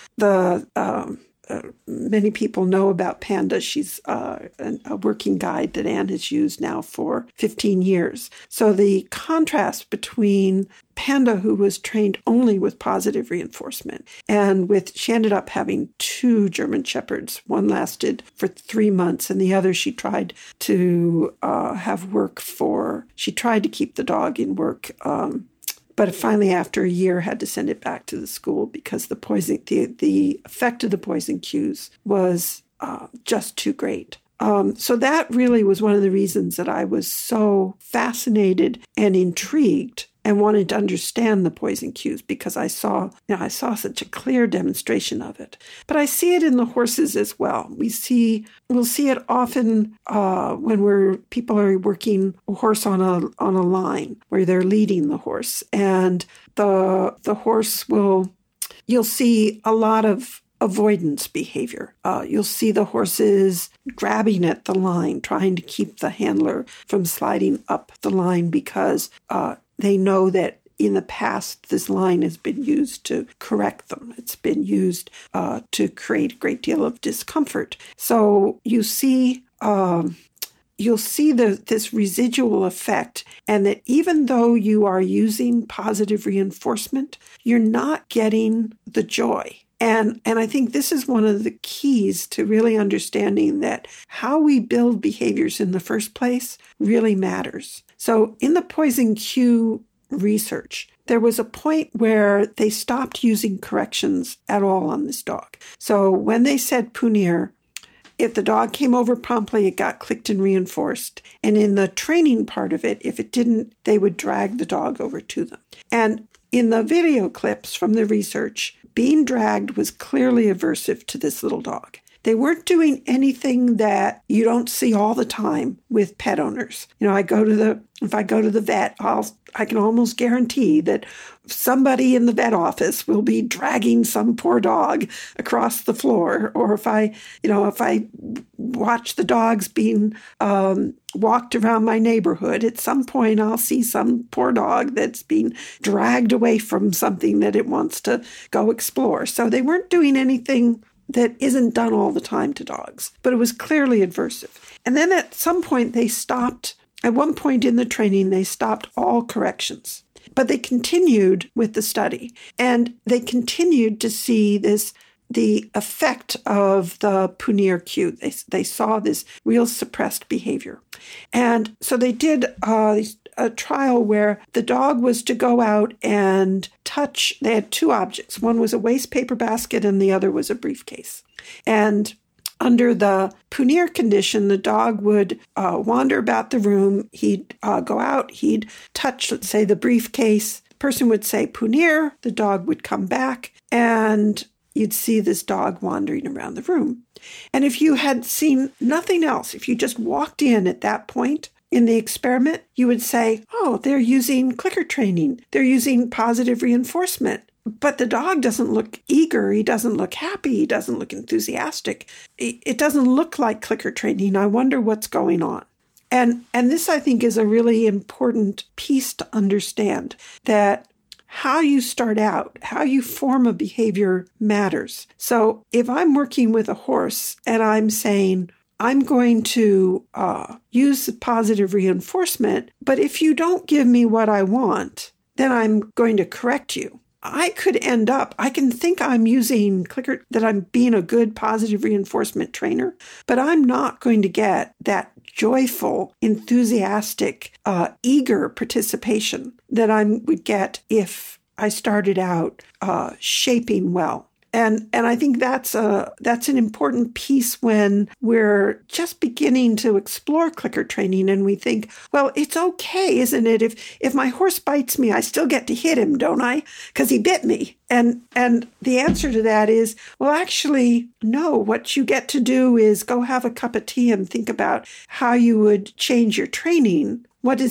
many people know about Panda. She's a working guide that Anne has used now for 15 years. So the contrast between Panda who was trained only with positive reinforcement. And she ended up having 2 German Shepherds. One lasted for 3 months, and the other she tried to she tried to keep the dog in work. But finally, after a year, had to send it back to the school because the effect of the poison cues was just too great. So that really was one of the reasons that I was so fascinated and intrigued and wanted to understand the poison cues, because I saw such a clear demonstration of it. But I see it in the horses as well. We'll see it often when people are working a horse on a line where they're leading the horse, and the horse you'll see a lot of avoidance behavior. You'll see the horses grabbing at the line, trying to keep the handler from sliding up the line because they know that in the past this line has been used to correct them. It's been used to create a great deal of discomfort. So you'll see this residual effect, and that even though you are using positive reinforcement, you're not getting the joy. And I think this is one of the keys to really understanding that how we build behaviors in the first place really matters. So in the poison cue research, there was a point where they stopped using corrections at all on this dog. So when they said punir, if the dog came over promptly, it got clicked and reinforced. And in the training part of it, if it didn't, they would drag the dog over to them. And in the video clips from the research, being dragged was clearly aversive to this little dog. They weren't doing anything that you don't see all the time with pet owners. If I go to the vet, I can almost guarantee that somebody in the vet office will be dragging some poor dog across the floor. Or if I watch the dogs being walked around my neighborhood, at some point I'll see some poor dog that's being dragged away from something that it wants to go explore. So they weren't doing anything that isn't done all the time to dogs, but it was clearly aversive. And then at some point at one point in the training, they stopped all corrections, but they continued with the study, and they continued to see the effect of the punir cue. They saw this real suppressed behavior. And so they did a trial where the dog was to go out and touch. They had 2 objects. One was a waste paper basket and the other was a briefcase. And under the punir condition, the dog would wander about the room. He'd go out, he'd touch, let's say, the briefcase. The person would say punir, the dog would come back, and you'd see this dog wandering around the room. And if you had seen nothing else, if you just walked in at that point in the experiment, you would say, oh, they're using clicker training. They're using positive reinforcement. But the dog doesn't look eager. He doesn't look happy. He doesn't look enthusiastic. It doesn't look like clicker training. I wonder what's going on. And this, I think, is a really important piece to understand, that how you start out, how you form a behavior matters. So if I'm working with a horse and I'm saying, I'm going to use positive reinforcement, but if you don't give me what I want, then I'm going to correct you. I can think I'm using clicker, that I'm being a good positive reinforcement trainer, but I'm not going to get that joyful, enthusiastic, eager participation that I would get if I started out shaping well. And I think that's an important piece when we're just beginning to explore clicker training, and we think, well, it's okay, isn't it? If my horse bites me, I still get to hit him, don't I? Because he bit me. And the answer to that is, well, actually, no. What you get to do is go have a cup of tea and think about how you would change your training. What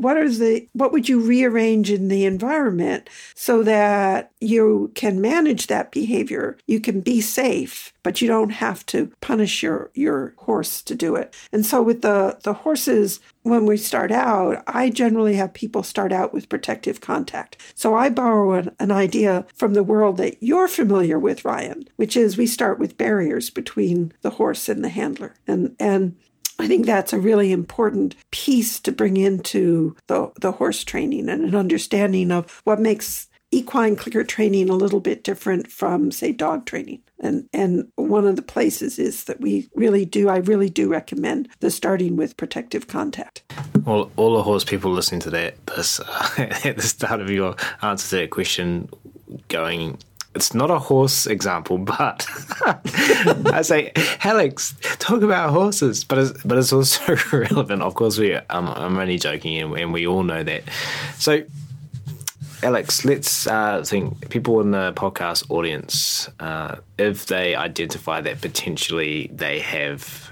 would you rearrange in the environment so that you can manage that behavior? You can be safe, but you don't have to punish your horse to do it. And so with the horses, when we start out, I generally have people start out with protective contact. So I borrow an idea from the world that you're familiar with, Ryan, which is we start with barriers between the horse and the handler. And I think that's a really important piece to bring into the horse training, and an understanding of what makes equine clicker training a little bit different from, say, dog training. And one of the places is that I really do recommend the starting with protective contact. Well, all the horse people listening to this at the start of your answer to that question, going, it's not a horse example, but I say, Alex, talk about horses, but it's also relevant. Of course, I'm only joking, and we all know that. So, Alex, let's think, people in the podcast audience, if they identify that potentially they have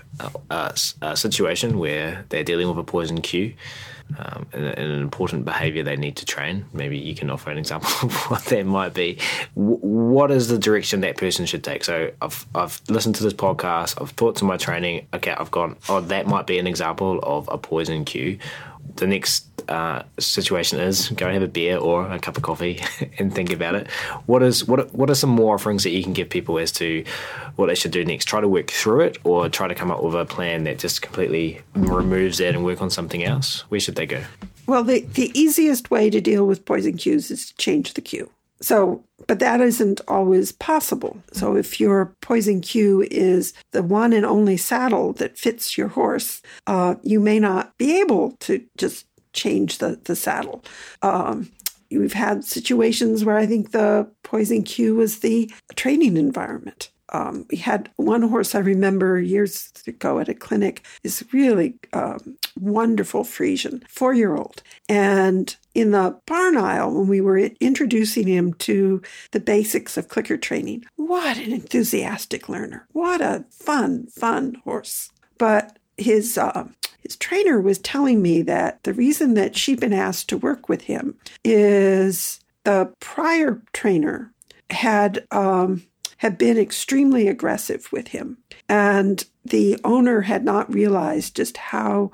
a situation where they're dealing with a poison cue, and an important behaviour they need to train, maybe you can offer an example of what that might be. What is the direction that person should take? So I've listened to this podcast, I've taught some of my training, okay, I've gone, that might be an example of a poison cue. The next situation is go and have a beer or a cup of coffee and think about it. What are some more offerings that you can give people as to what they should do next? Try to work through it, or try to come up with a plan that just completely removes that and work on something else? Where should they go? Well, the easiest way to deal with poison cues is to change the cue. So, but that isn't always possible. So if your poison cue is the one and only saddle that fits your horse, you may not be able to just change the saddle. We've had situations where I think the poison cue was the training environment. We had one horse I remember years ago at a clinic, this really wonderful Friesian 4-year-old. And in the barn aisle, when we were introducing him to the basics of clicker training, what an enthusiastic learner. What a fun horse. But his trainer was telling me that the reason that she'd been asked to work with him is the prior trainer had been extremely aggressive with him. And the owner had not realized just how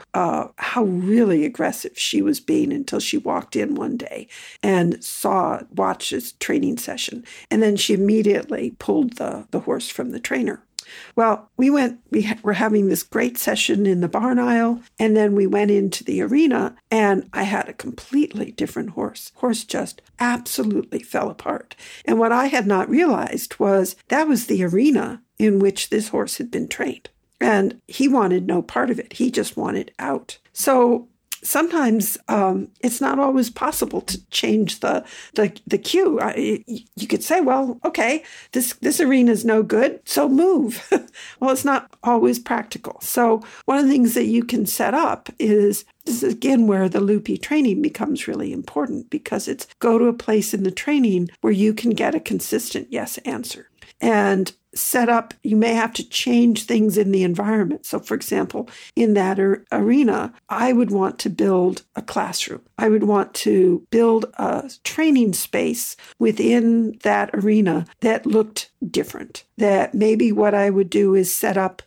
really aggressive she was being until she walked in one day and watched his training session. And then she immediately pulled the horse from the trainer. Well, we were having this great session in the barn aisle, and then we went into the arena, and I had a completely different horse. Horse just absolutely fell apart. And what I had not realized was that was the arena in which this horse had been trained. And he wanted no part of it. He just wanted out. So sometimes it's not always possible to change the cue. You could say, well, okay, this arena is no good, so move. Well, it's not always practical. So one of the things that you can set up is, this is again where the loopy training becomes really important, because it's go to a place in the training where you can get a consistent yes answer. And set up, you may have to change things in the environment. So, for example, in that arena, I would want to build a classroom. I would want to build a training space within that arena that looked different. That maybe what I would do is set up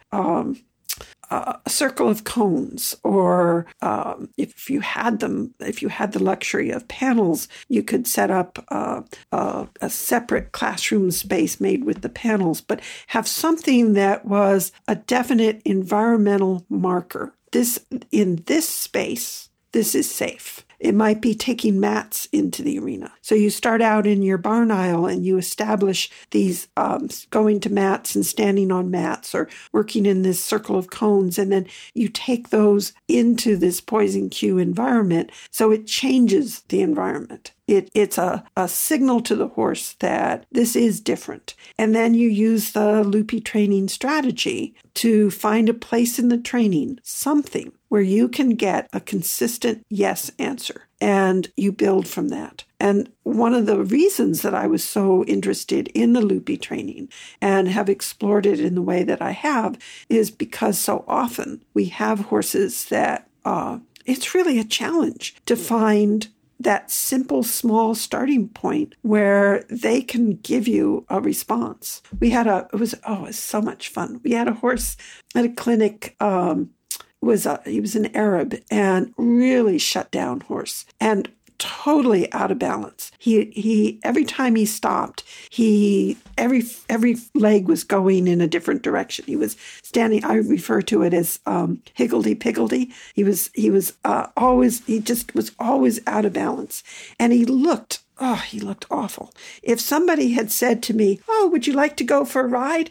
a circle of cones, or if you had the luxury of panels, you could set up a separate classroom space made with the panels, but have something that was a definite environmental marker. In this space, this is safe. It might be taking mats into the arena. So you start out in your barn aisle and you establish these going to mats and standing on mats, or working in this circle of cones. And then you take those into this poison cue environment. So it changes the environment. It's a signal to the horse that this is different. And then you use the loopy training strategy to find a place in the training, something where you can get a consistent yes answer, and you build from that. And one of the reasons that I was so interested in the loopy training and have explored it in the way that I have is because so often we have horses that it's really a challenge to find that simple, small starting point where they can give you a response. We had it was so much fun. We had a horse at a clinic, he was an Arab and really shut down horse. And totally out of balance. He every time he stopped, every leg was going in a different direction. He was standing. I refer to it as higgledy-piggledy. He just was always out of balance, and he looked awful. If somebody had said to me, "Oh, would you like to go for a ride?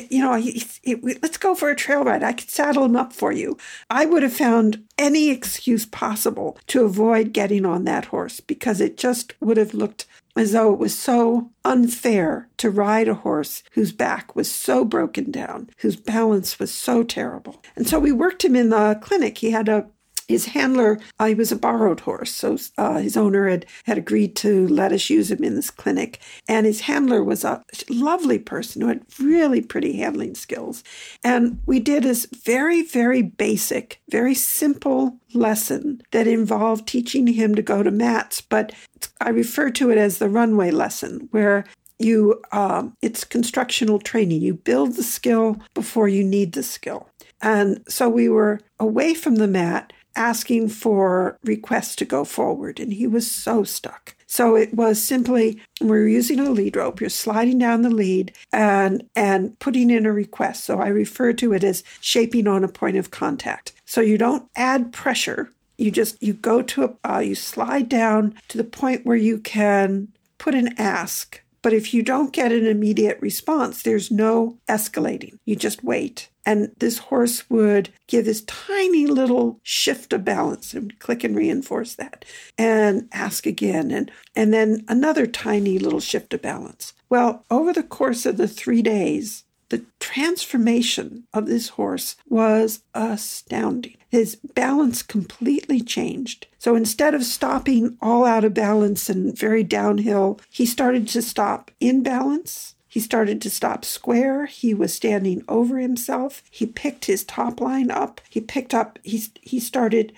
Let's go for a trail ride. I could saddle him up for you," I would have found any excuse possible to avoid getting on that horse, because it just would have looked as though it was so unfair to ride a horse whose back was so broken down, whose balance was so terrible. And so we worked him in the clinic. He had his handler, he was a borrowed horse, so his owner had agreed to let us use him in this clinic. And his handler was a lovely person who had really pretty handling skills. And we did this very, very basic, very simple lesson that involved teaching him to go to mats, but I refer to it as the runway lesson, where it's constructional training. You build the skill before you need the skill. And so we were away from the mat, asking for requests to go forward, and he was so stuck. So it was simply, we're using a lead rope, you're sliding down the lead and putting in a request. So I refer to it as shaping on a point of contact. So you don't add pressure, you go to you slide down to the point where you can put an ask. But if you don't get an immediate response, there's no escalating. You just wait. And this horse would give this tiny little shift of balance and click and reinforce that and ask again. And then another tiny little shift of balance. Well, over the course of the 3 days, the transformation of this horse was astounding. His balance completely changed. So instead of stopping all out of balance and very downhill, he started to stop in balance. He started to stop square. He was standing over himself. He picked his top line up. He started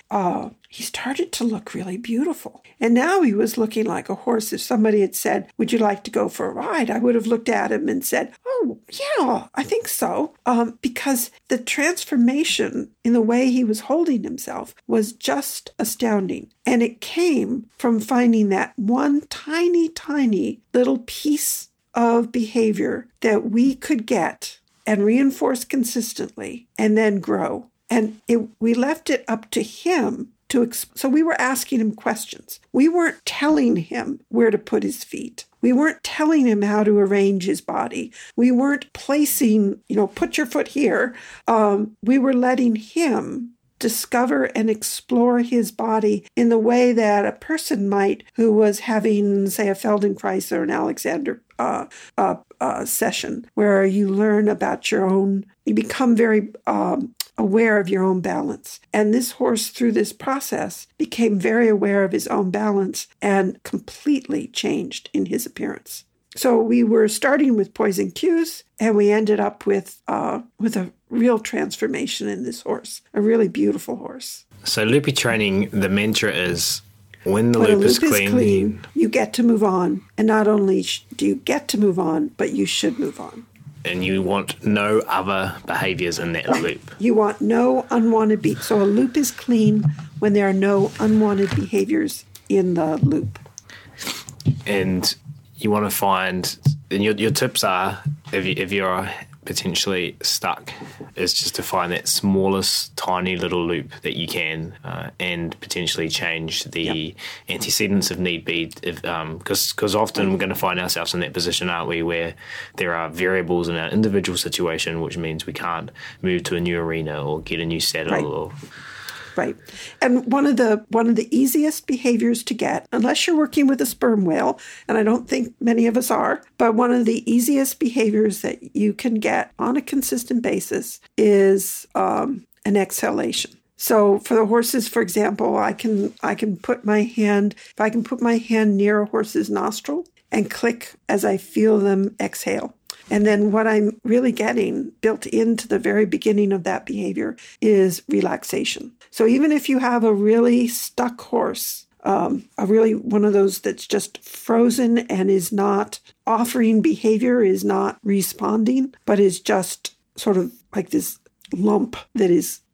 to look really beautiful. And now he was looking like a horse. If somebody had said, "Would you like to go for a ride?" I would have looked at him and said, "Oh, yeah, I think so." Because the transformation in the way he was holding himself was just astounding. And it came from finding that one tiny, tiny little piece of behavior that we could get and reinforce consistently and then grow. And we left it up to him so we were asking him questions. We weren't telling him where to put his feet. We weren't telling him how to arrange his body. We weren't placing, put your foot here. We were letting him discover and explore his body in the way that a person might who was having, say, a Feldenkrais or an Alexander session, where you learn about you become very aware of your own balance. And this horse, through this process, became very aware of his own balance and completely changed in his appearance. So we were starting with poison cues, and we ended up with a real transformation in this horse, a really beautiful horse. So loopy training, the mantra is, when the loop is clean, you get to move on. And not only do you get to move on, but you should move on. And you want no other behaviors in that loop. You want no unwanted beats. So a loop is clean when there are no unwanted behaviors in the loop. And you want to find, and your tips are, if you're potentially stuck, is just to find that smallest tiny little loop that you can, and potentially change the antecedents if need be, because often we're going to find ourselves in that position, aren't we, where there are variables in our individual situation, which means we can't move to a new arena or get a new saddle. Right. And one of the easiest behaviors to get, unless you're working with a sperm whale, and I don't think many of us are, but one of the easiest behaviors that you can get on a consistent basis is an exhalation. So for the horses, for example, I can put my hand near a horse's nostril and click as I feel them exhale. And then what I'm really getting built into the very beginning of that behavior is relaxation. So even if you have a really stuck horse, one of those that's just frozen and is not offering behavior, is not responding, but is just sort of like this lump that is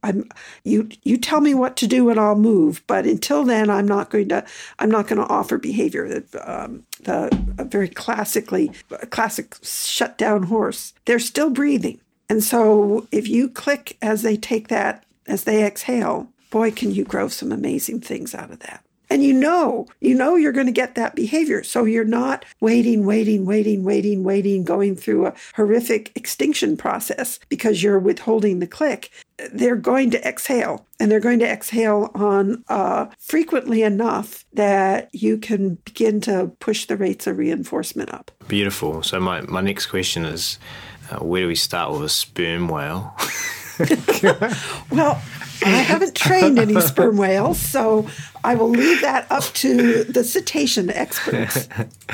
you tell me what to do and I'll move. But until then, I'm not going to offer behavior. The very classic shut down horse, they're still breathing. And so if you click as they exhale, boy, can you grow some amazing things out of that. And you know you're going to get that behavior. So you're not waiting, going through a horrific extinction process because you're withholding the click. They're going to exhale, and they're going to exhale on frequently enough that you can begin to push the rates of reinforcement up. Beautiful. So my next question is, where do we start with a sperm whale? Well, I haven't trained any sperm whales, so I will leave that up to the cetacean experts.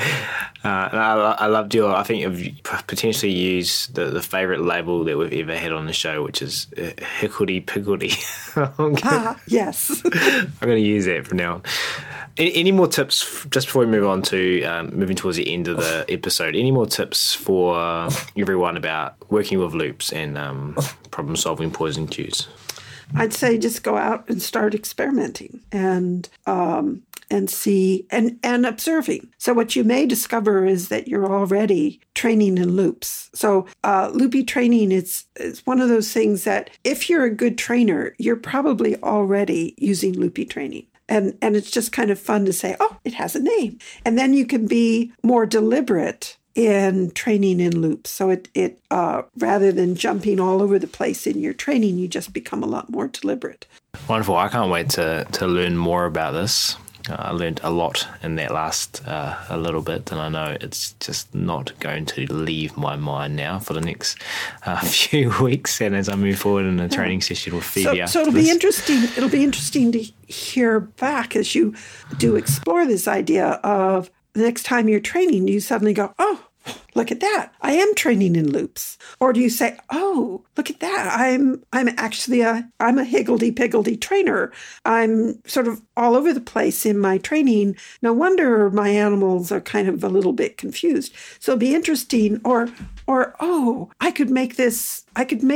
I loved I think you've potentially used the favourite label that we've ever had on the show, which is hickledy-pickledy. Yes. I'm going to use that from now on. Any more tips, just before we move on to moving towards the end of the episode, any more tips for everyone about working with loops and problem-solving poison cues? I'd say just go out and start experimenting and see and observing. So what you may discover is that you're already training in loops. So loopy training is one of those things that if you're a good trainer, you're probably already using loopy training. And it's just kind of fun to say, oh, it has a name. And then you can be more deliberate in training in loops. So it rather than jumping all over the place in your training, you just become a lot more deliberate. Wonderful. I can't wait to learn more about this. I learned a lot in that last a little bit, and I know it's just not going to leave my mind now for the next few weeks. And as I move forward in a training session with Phoebe, so it'll be interesting. It'll be interesting to hear back as you do explore this idea of the next time you're training, you suddenly go, oh, look at that. I am training in loops. Or do you say, oh, look at that. I'm actually I'm a higgledy-piggledy trainer. I'm sort of all over the place in my training. No wonder my animals are kind of a little bit confused. So it'll be interesting. Or oh, I could make this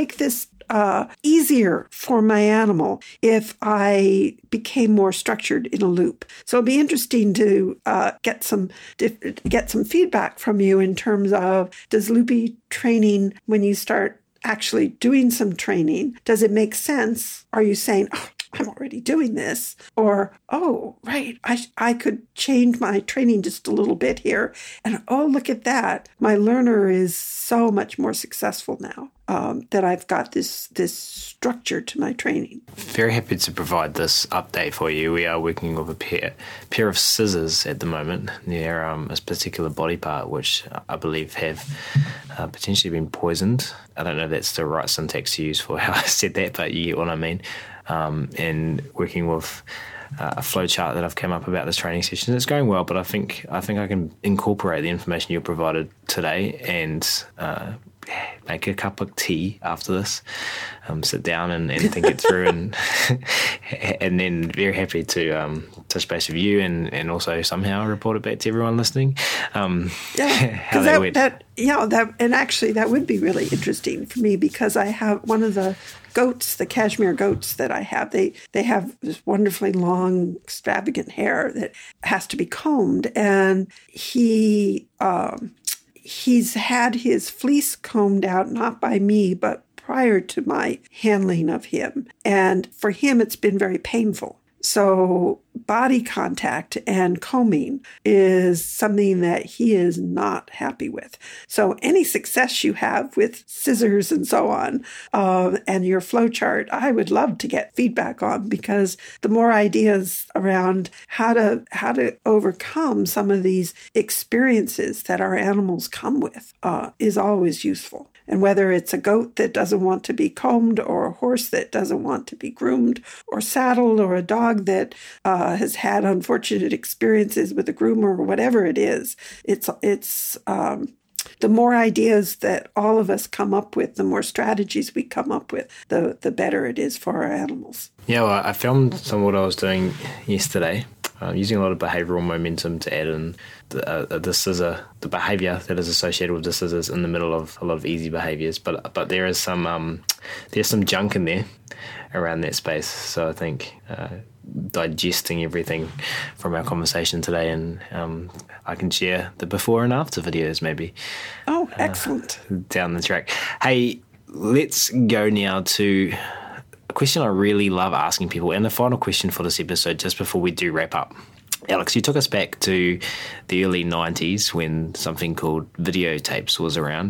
easier for my animal if I became more structured in a loop. So it'll be interesting to get some feedback from you in terms of, does loopy training, when you start actually doing some training, does it make sense? Are you saying, oh, I'm already doing this? Or, oh, right, I could change my training just a little bit here. And oh, look at that. My learner is so much more successful now that I've got this structure to my training. Very happy to provide this update for you. We are working with a pair of scissors at the moment near a particular body part, which I believe have potentially been poisoned. I don't know if that's the right syntax to use for how I said that, but you get what I mean. And working with a flow chart that I've come up about this training session. It's going well, but I think I can incorporate the information you provided today and make a cup of tea after this, sit down and think it through, and and then very happy to touch base with you and also somehow report it back to everyone listening. How that went. And actually that would be really interesting for me, because I have one of the goats, the cashmere goats that I have, they have this wonderfully long, extravagant hair that has to be combed. And he's had his fleece combed out, not by me, but prior to my handling of him. And for him, it's been very painful. So body contact and combing is something that he is not happy with. So any success you have with scissors and so on, and your flow chart, I would love to get feedback on, because the more ideas around how to overcome some of these experiences that our animals come with is always useful. And whether it's a goat that doesn't want to be combed, or a horse that doesn't want to be groomed or saddled, or a dog that has had unfortunate experiences with a groomer, or whatever it is, it's the more ideas that all of us come up with, the more strategies we come up with, the better it is for our animals. Yeah, well, I filmed some of what I was doing yesterday, using a lot of behavioural momentum to add in the scissor, the behaviour that is associated with the scissors in the middle of a lot of easy behaviours. But there's some junk in there around that space. So I think digesting everything from our conversation today, and I can share the before and after videos maybe. Oh, excellent. Down the track. Hey, let's go now to a question I really love asking people, and the final question for this episode just before we do wrap up. Alex, you took us back to the early 90s when something called videotapes was around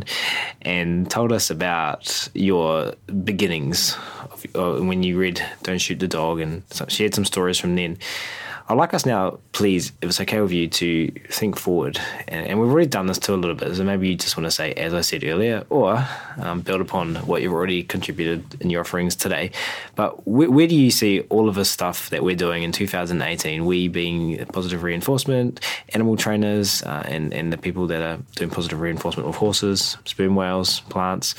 and told us about your beginnings when you read Don't Shoot the Dog and shared some stories from then. I'd like us now, please, if it's okay with you, to think forward. And we've already done this too a little bit, so maybe you just want to say, as I said earlier, or build upon what you've already contributed in your offerings today. But where do you see all of this stuff that we're doing in 2018, we being positive reinforcement, animal trainers, and the people that are doing positive reinforcement with horses, sperm whales, plants,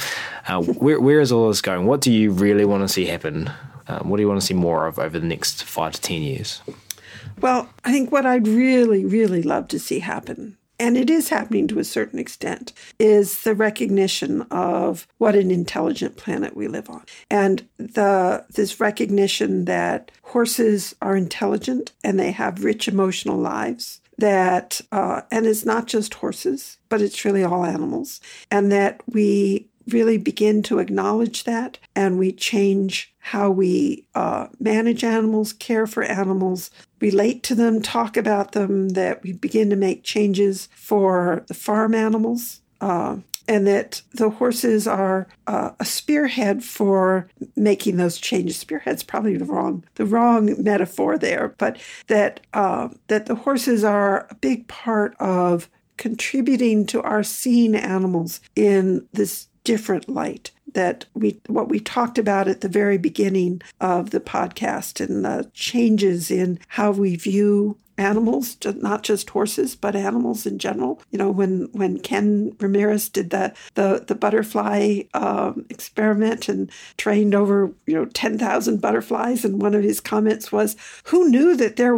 where is all this going? What do you really want to see happen? What do you want to see more of over the next 5 to 10 years? Well, I think what I'd really, really love to see happen, and it is happening to a certain extent, is the recognition of what an intelligent planet we live on. And this recognition that horses are intelligent and they have rich emotional lives, that, and it's not just horses, but it's really all animals, and that we really begin to acknowledge that, and we change how we manage animals, care for animals, relate to them, talk about them, that we begin to make changes for the farm animals, and that the horses are a spearhead for making those changes. Spearhead's probably the wrong metaphor there, but that the horses are a big part of contributing to our seeing animals in this different light, that what we talked about at the very beginning of the podcast and the changes in how we view animals, not just horses, but animals in general. You know, when Ken Ramirez did the butterfly experiment and trained over 10,000 butterflies, and one of his comments was, "Who knew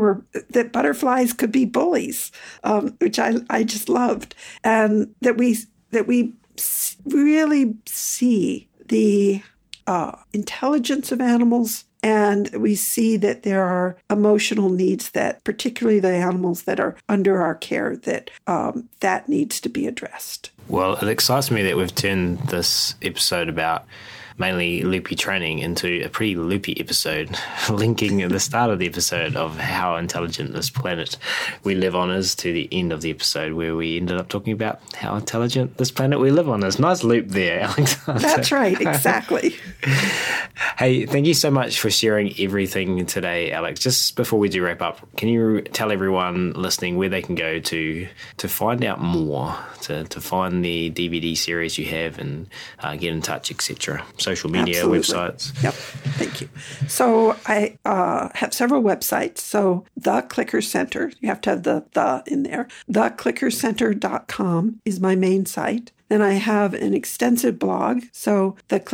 that butterflies could be bullies?" Which I just loved, and that we really see the intelligence of animals, and we see that there are emotional needs that, particularly the animals that are under our care, that needs to be addressed. Well, it excites me that we've turned this episode about mainly loopy training into a pretty loopy episode, linking the start of the episode of how intelligent this planet we live on is to the end of the episode where we ended up talking about how intelligent this planet we live on is. Nice loop there, Alexander. That's right, exactly. Hey, thank you so much for sharing everything today, Alex. Just before we do wrap up, can you tell everyone listening where they can go to find out more, to find the DVD series you have and get in touch, etc.? Social media, Absolutely. Websites. Yep, thank you. So I have several websites. So The Clicker Center, you have to have the in there. TheClickerCenter.com is my main site. Then I have an extensive blog, so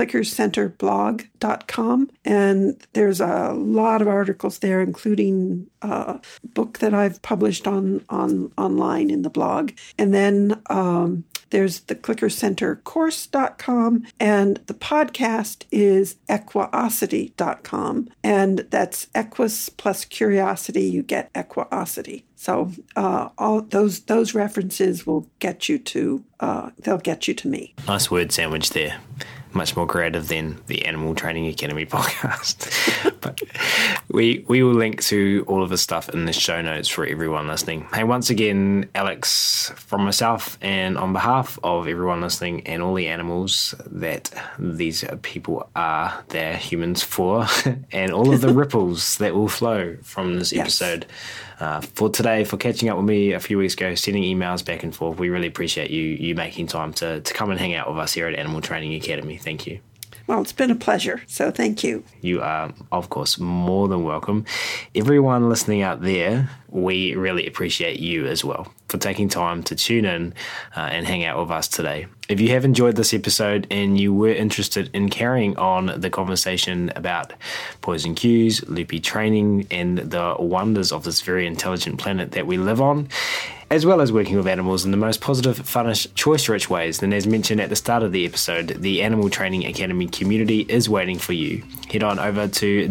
theclickercenterblog.com, and there's a lot of articles there, including a book that I've published online in the blog. And then there's the clickercentercourse.com, and the podcast is equiosity.com, and that's equus plus curiosity, you get equiosity. So all those references will get you to they'll get you to me. Nice word sandwich there. Much more creative than the Animal Training Academy podcast. But we will link to all of the stuff in the show notes for everyone listening. Hey, once again, Alex, from myself and on behalf of everyone listening and all the animals that these people are their humans for, and all of the ripples that will flow from this episode. For today, for catching up with me a few weeks ago, sending emails back and forth. We really appreciate you making time to come and hang out with us here at Animal Training Academy. Thank you. Well, it's been a pleasure, so thank you. You are, of course, more than welcome. Everyone listening out there, we really appreciate you as well for taking time to tune in and hang out with us today. If you have enjoyed this episode and you were interested in carrying on the conversation about poison cues, loopy training, and the wonders of this very intelligent planet that we live on, as well as working with animals in the most positive, funnish, choice-rich ways. And as mentioned at the start of the episode, the Animal Training Academy community is waiting for you. Head on over to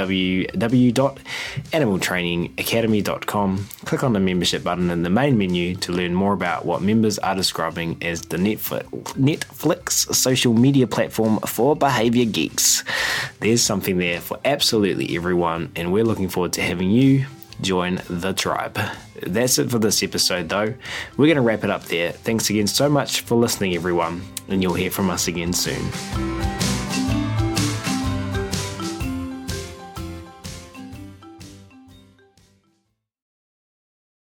www.animaltrainingacademy.com, click on the membership button in the main menu to learn more about what members are describing as the Netflix social media platform for behaviour geeks. There's something there for absolutely everyone, and we're looking forward to having you join the tribe. That's it for this episode, though. We're going to wrap it up there. Thanks again so much for listening, everyone, and you'll hear from us again soon.